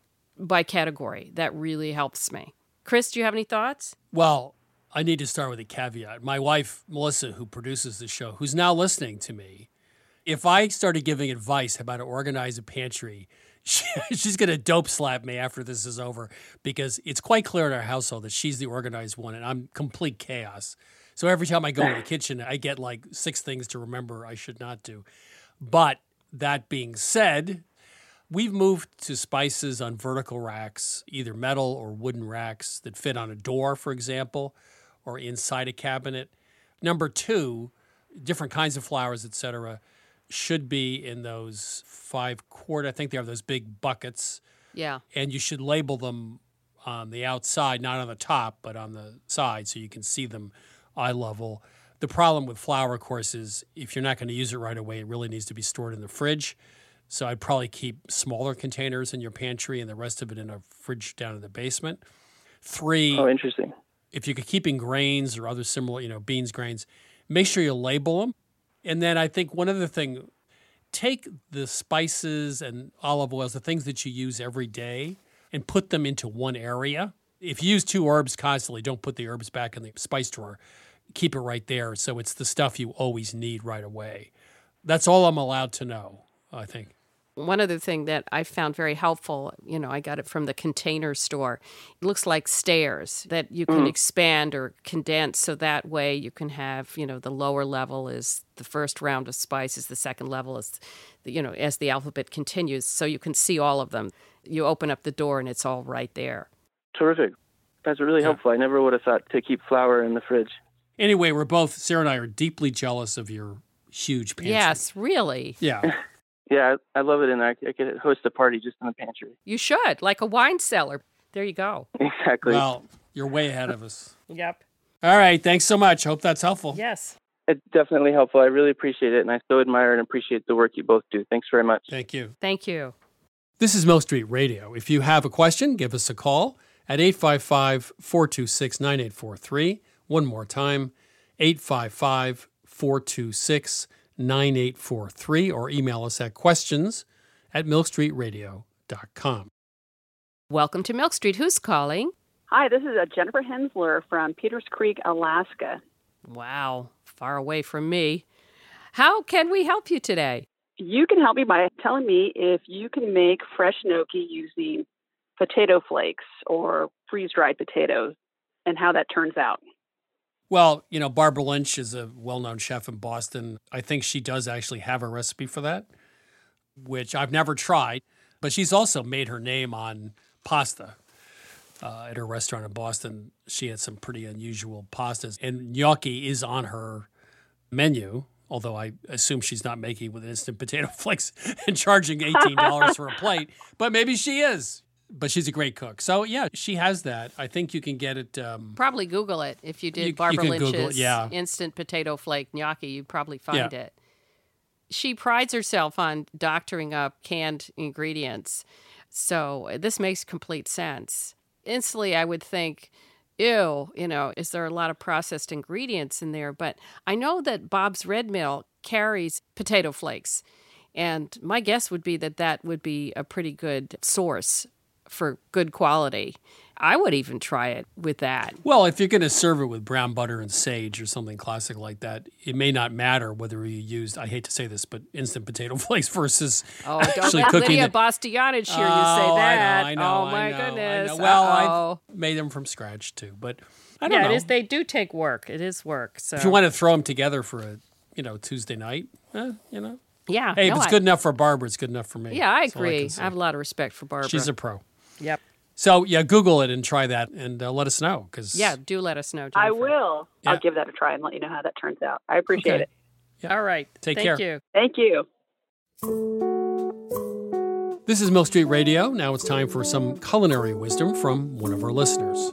by category. That really helps me. Chris, do you have any thoughts? Well, I need to start with a caveat. My wife, Melissa, who produces the show, who's now listening to me, if I started giving advice about how to organize a pantry, she, she's going to dope slap me after this is over, because it's quite clear in our household that she's the organized one and I'm complete chaos. So every time I go in the kitchen, I get like six things to remember I should not do. But that being said, we've moved to spices on vertical racks, either metal or wooden racks that fit on a door, for example, or inside a cabinet. Number two, different kinds of flours, et cetera, should be in those five quart, I think they are those big buckets. Yeah. And you should label them on the outside, not on the top, but on the side, so you can see them eye level. The problem with flour, of course, is if you're not going to use it right away, it really needs to be stored in the fridge. So I'd probably keep smaller containers in your pantry and the rest of it in a fridge down in the basement. Three. Oh, interesting. If you're keeping grains or other similar, you know, beans, grains, make sure you label them. And then I think one other thing, take the spices and olive oils, the things that you use every day, and put them into one area. If you use two herbs constantly, don't put the herbs back in the spice drawer. Keep it right there, so it's the stuff you always need right away. That's all I'm allowed to know, I think. One other thing that I found very helpful, you know, I got it from the Container Store. It looks like stairs that you can mm. expand or condense, so that way you can have, you know, the lower level is the first round of spices, the second level is, you know, as the alphabet continues, so you can see all of them. You open up the door and it's all right there. Terrific. That's really yeah. helpful. I never would have thought to keep flour in the fridge. Anyway, we're both, Sarah and I are deeply jealous of your huge pantry. Yes, really. Yeah. Yeah, I love it in there. I could host a party just in the pantry. You should, like a wine cellar. There you go. Exactly. Well, you're way ahead of us. Yep. All right, thanks so much. Hope that's helpful. Yes. It's definitely helpful. I really appreciate it, and I so admire and appreciate the work you both do. Thanks very much. Thank you. Thank you. This is Milk Street Radio. If you have a question, give us a call at eight five five, four two six, nine eight four three. One more time, eight five five, four two six, nine eight four three, or email us at questions at milk street radio dot com. Welcome to Milk Street. Who's calling? Hi, this is uh, Jennifer Hensler from Peters Creek, Alaska. Wow, far away from me. How can we help you today? You can help me by telling me if you can make fresh gnocchi using potato flakes or freeze-dried potatoes and how that turns out. Well, you know, Barbara Lynch is a well-known chef in Boston. I think she does actually have a recipe for that, which I've never tried, but she's also made her name on pasta. uh, at her restaurant in Boston. She had some pretty unusual pastas. And gnocchi is on her menu, although I assume she's not making it with instant potato flakes and charging eighteen dollars for a plate. But maybe she is. But she's a great cook. So, yeah, she has that. I think you can get it. Um, probably Google it. If you did you, Barbara you Lynch's Google it, yeah. instant potato flake gnocchi, you'd probably find yeah. it. She prides herself on doctoring up canned ingredients. So this makes complete sense. Instantly, I would think, ew, you know, is there a lot of processed ingredients in there? But I know that Bob's Red Mill carries potato flakes. And my guess would be that that would be a pretty good source for good quality. I would even try it with that. Well, if you're going to serve it with brown butter and sage or something classic like that, it may not matter whether you used, I hate to say this, but instant potato flakes versus oh, don't actually let cooking Lydia it. Bastianich hear oh, you say that. I know, I know, oh, my I know, goodness. I know. Well, Uh-oh. I've made them from scratch too, but I don't yeah, know. it is, they do take work. It is work. So if you want to throw them together for a, you know, Tuesday night, eh, you know. Yeah. Hey, no, if it's I, good enough for Barbara, it's good enough for me. Yeah, I That's all agree. I, I, can say. have a lot of respect for Barbara. She's a pro. Yep. So, yeah, Google it and try that and uh, let us know. Cause, yeah, do let us know, Jennifer. I will. Yeah. I'll give that a try and let you know how that turns out. I appreciate Okay. it. Yeah. All right. Take Thank care. you. Thank you. This is Milk Street Radio. Now it's time for some culinary wisdom from one of our listeners.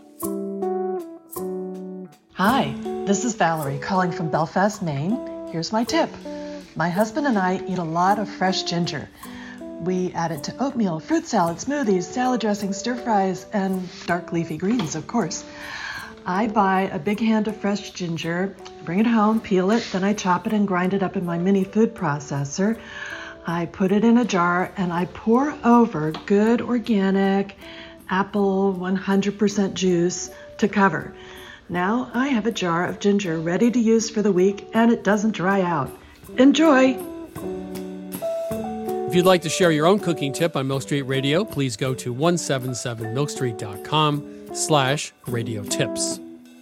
Hi, this is Valerie calling from Belfast, Maine. Here's my tip. My husband and I eat a lot of fresh ginger. We add it to oatmeal, fruit salad, smoothies, salad dressing, stir fries, and dark leafy greens, of course. I buy a big hand of fresh ginger, bring it home, peel it, then I chop it and grind it up in my mini food processor. I put it in a jar and I pour over good organic apple one hundred percent juice to cover. Now I have a jar of ginger ready to use for the week and it doesn't dry out. Enjoy! If you'd like to share your own cooking tip on Milk Street Radio, please go to one seven seven milk street dot com slash radio tips.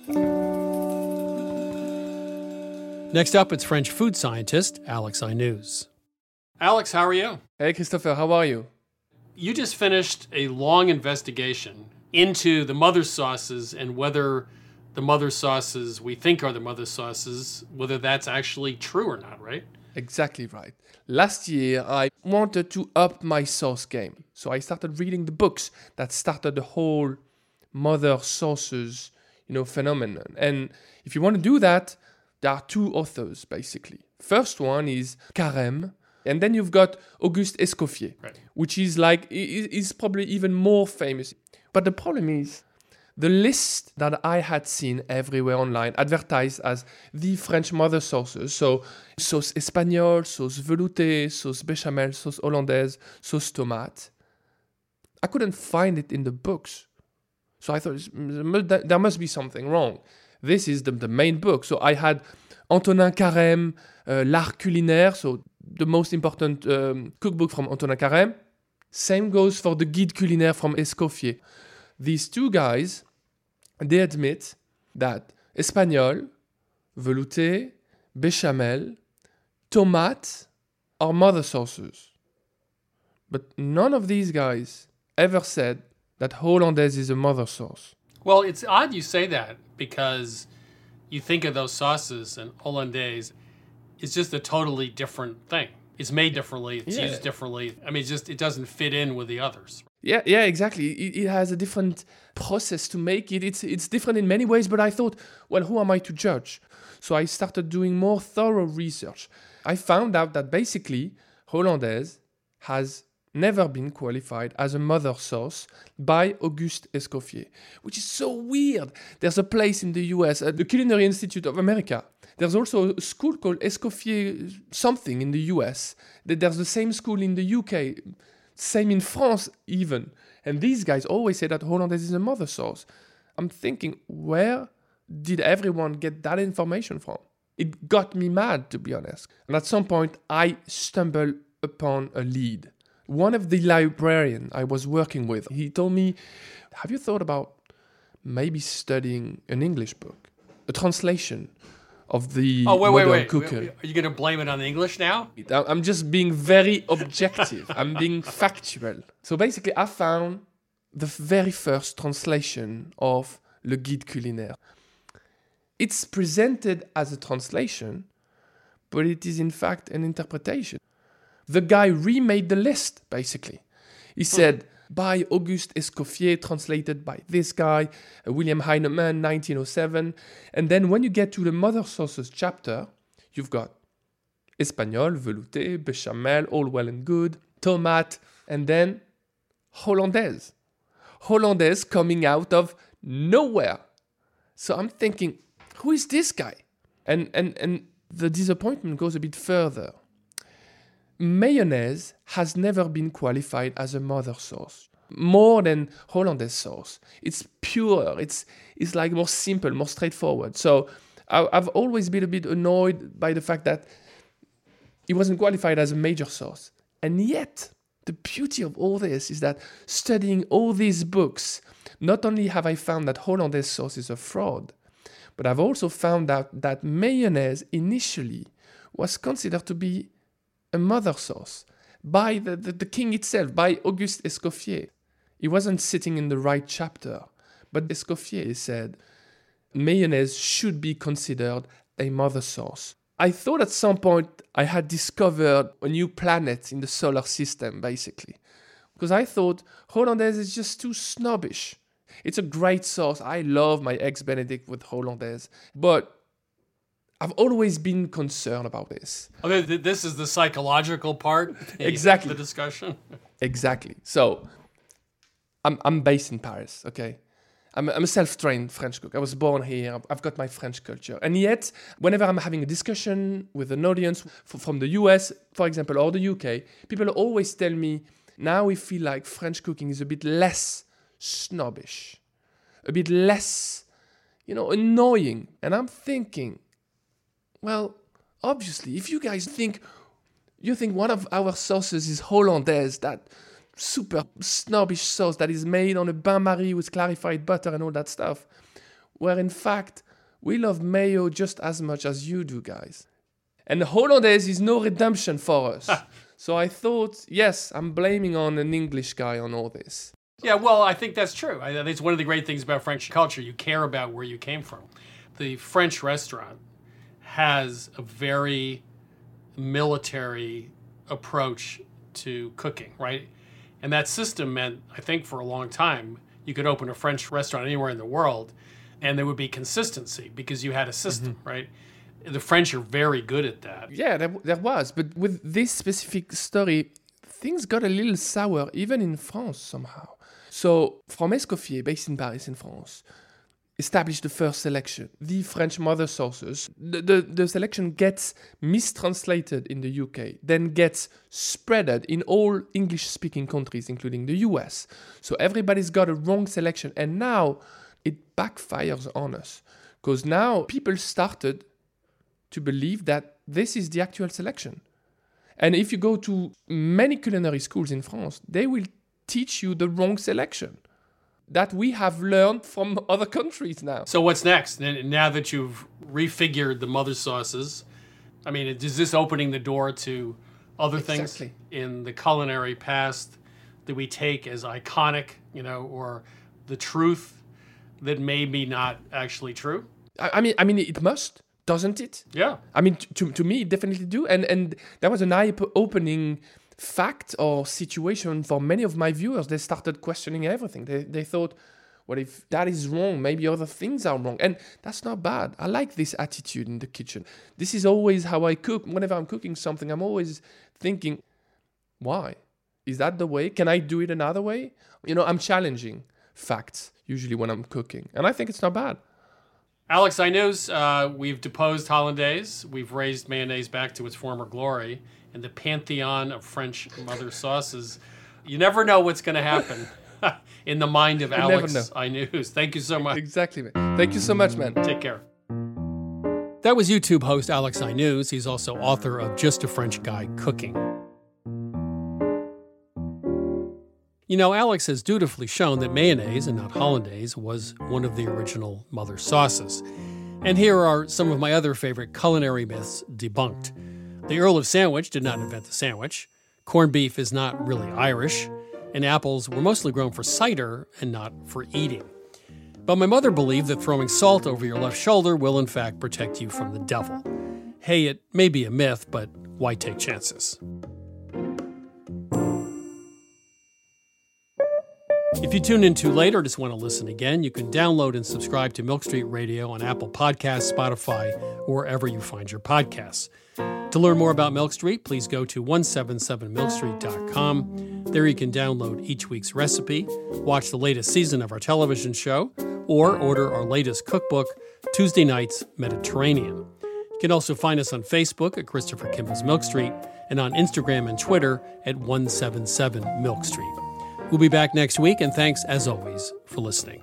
Next up, it's French food scientist Alex Inuz. Alex, how are you? Hey, Christopher, how are you? You just finished a long investigation into the mother sauces and whether the mother sauces we think are the mother sauces, whether that's actually true or not, right? Exactly right. Last year, I wanted to up my sauce game. So I started reading the books that started the whole mother sauces, you know, phenomenon. And if you want to do that, there are two authors, basically. First one is Carême, and then you've got Auguste Escoffier, right, which is like, is probably even more famous. But the problem is, the list that I had seen everywhere online advertised as the French mother sauces, so sauce espagnole, sauce veloutée, sauce béchamel, sauce hollandaise, sauce tomate. I couldn't find it in the books. So I thought there must be something wrong. This is the, the main book. So I had Antonin Carême, uh, L'Art Culinaire, so the most important um, cookbook from Antonin Carême. Same goes for the Guide Culinaire from Escoffier. These two guys, they admit that espagnole, velouté, béchamel, tomate are mother sauces. But none of these guys ever said that hollandaise is a mother sauce. Well, it's odd you say that because you think of those sauces and hollandaise is just a totally different thing. It's made differently, it's Yeah. used differently. I mean, it's just it doesn't fit in with the others. Yeah, yeah, exactly. It, it has a different process to make it. It's it's different in many ways, but I thought, well, who am I to judge? So I started doing more thorough research. I found out that basically hollandaise has never been qualified as a mother sauce by Auguste Escoffier, which is so weird. There's a place in the U S, at the Culinary Institute of America. There's also a school called Escoffier something in the U S. There's the same school in the U K, same in France even. And these guys always say that hollandaise is a mother sauce. I'm thinking, where did everyone get that information from? It got me mad, to be honest. And at some point, I stumbled upon a lead. One of the librarians I was working with, he told me, have you thought about maybe studying an English book? A translation of the Oh, wait, wait, modern wait. cookery. Are you going to blame it on the English now? I'm just being very objective. I'm being factual. So basically, I found the very first translation of Le Guide Culinaire. It's presented as a translation, but it is in fact an interpretation. The guy remade the list, basically. He said, by Auguste Escoffier, translated by this guy, uh, William Heinemann, nineteen oh seven. And then when you get to the mother sauces chapter, you've got Espagnol, velouté, béchamel, all well and good, tomate, and then Hollandaise. Hollandaise coming out of nowhere. So I'm thinking, who is this guy? And, and, and the disappointment goes a bit further. Mayonnaise has never been qualified as a mother sauce, more than Hollandaise sauce. It's pure, it's, it's like more simple, more straightforward. So I, I've always been a bit annoyed by the fact that it wasn't qualified as a major sauce. And yet, the beauty of all this is that studying all these books, not only have I found that Hollandaise sauce is a fraud, but I've also found out that mayonnaise initially was considered to be a mother sauce by the, the, the king itself, by Auguste Escoffier. He wasn't sitting in the right chapter, but Escoffier said mayonnaise should be considered a mother sauce. I thought at some point I had discovered a new planet in the solar system, basically. Because I thought Hollandaise is just too snobbish. It's a great sauce. I love my eggs Benedict with Hollandaise. But I've always been concerned about this. Okay, this is the psychological part exactly. of the discussion. Exactly. So, I'm I'm based in Paris, okay? I'm, I'm a self-trained French cook. I was born here. I've got my French culture. And yet, whenever I'm having a discussion with an audience f- from the U S, for example, or the U K, people always tell me, now we feel like French cooking is a bit less snobbish, a bit less, you know, annoying. And I'm thinking, well, obviously, if you guys think, you think one of our sauces is Hollandaise, that super snobbish sauce that is made on a bain-marie with clarified butter and all that stuff, where in fact, we love mayo just as much as you do, guys. And Hollandaise is no redemption for us. So I thought, yes, I'm blaming on an English guy on all this. Yeah, well, I think that's true. I think it's one of the great things about French culture. You care about where you came from. The French restaurant has a very military approach to cooking, right? And that system meant, I think for a long time, you could open a French restaurant anywhere in the world and there would be consistency because you had a system, mm-hmm. right? The French are very good at that. Yeah, there, there was. But with this specific story, things got a little sour, even in France somehow. So, from Escoffier, based in Paris in France, established the first selection, the French mother sauces. The, the, the selection gets mistranslated in the U K, then gets spreaded in all English-speaking countries, including the U S. So everybody's got a wrong selection, and now it backfires on us. Because now people started to believe that this is the actual selection. And if you go to many culinary schools in France, they will teach you the wrong selection that we have learned from other countries now. So what's next? Now that you've refigured the mother sauces, I mean, is this opening the door to other things exactly. in the culinary past that we take as iconic, you know, or the truth that may be not actually true? I, I mean, I mean, it must, doesn't it? Yeah. I mean, to to me, it definitely do. And and that was an eye-opening fact or situation for many of my viewers. They started questioning everything. They they thought, well, if that is wrong, maybe other things are wrong. And that's not bad. I like this attitude in the kitchen. This is always how I cook. Whenever I'm cooking something, I'm always thinking, why? Is that the way? Can I do it another way? You know, I'm challenging facts usually when I'm cooking. And I think it's not bad. Alex Ainouz, uh, we've deposed Hollandaise. We've raised mayonnaise back to its former glory in the pantheon of French mother sauces. You never know what's going to happen in the mind of you Alex Ainouz. Thank you so much. Exactly, man. Thank you so much, man. Take care. That was YouTube host Alex Ainouz. He's also author of Just a French Guy Cooking. You know, Alex has dutifully shown that mayonnaise, and not hollandaise, was one of the original mother sauces. And here are some of my other favorite culinary myths debunked. The Earl of Sandwich did not invent the sandwich. Corned beef is not really Irish. and apples were mostly grown for cider and not for eating. But my mother believed that throwing salt over your left shoulder will in fact protect you from the devil. Hey, it may be a myth, but why take chances? If you tune in too late or just want to listen again, you can download and subscribe to Milk Street Radio on Apple Podcasts, Spotify, or wherever you find your podcasts. To learn more about Milk Street, please go to one seven seven milk street dot com. There you can download each week's recipe, watch the latest season of our television show, or order our latest cookbook, Tuesday Nights Mediterranean. You can also find us on Facebook at Christopher Kimball's Milk Street and on Instagram and Twitter at one seven seven milk street. We'll be back next week, and thanks, as always, for listening.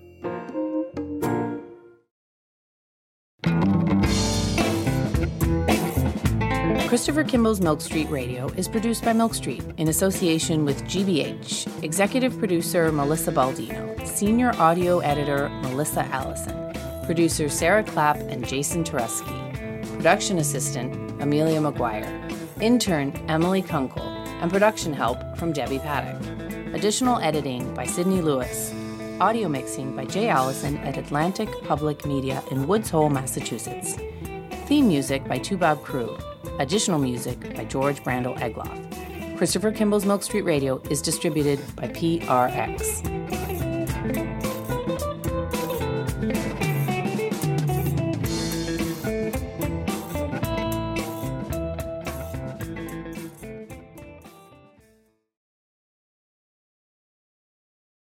Christopher Kimball's Milk Street Radio is produced by Milk Street in association with G B H, executive producer Melissa Baldino, senior audio editor Melissa Allison, producers Sarah Clapp and Jason Tereski, production assistant Amelia McGuire, intern Emily Kunkel, and production help from Debbie Paddock. Additional editing by Sydney Lewis. Audio mixing by Jay Allison at Atlantic Public Media in Woods Hole, Massachusetts. Theme music by Toubab Crew. Additional music by George Brandel Egloff. Christopher Kimball's Milk Street Radio is distributed by P R X.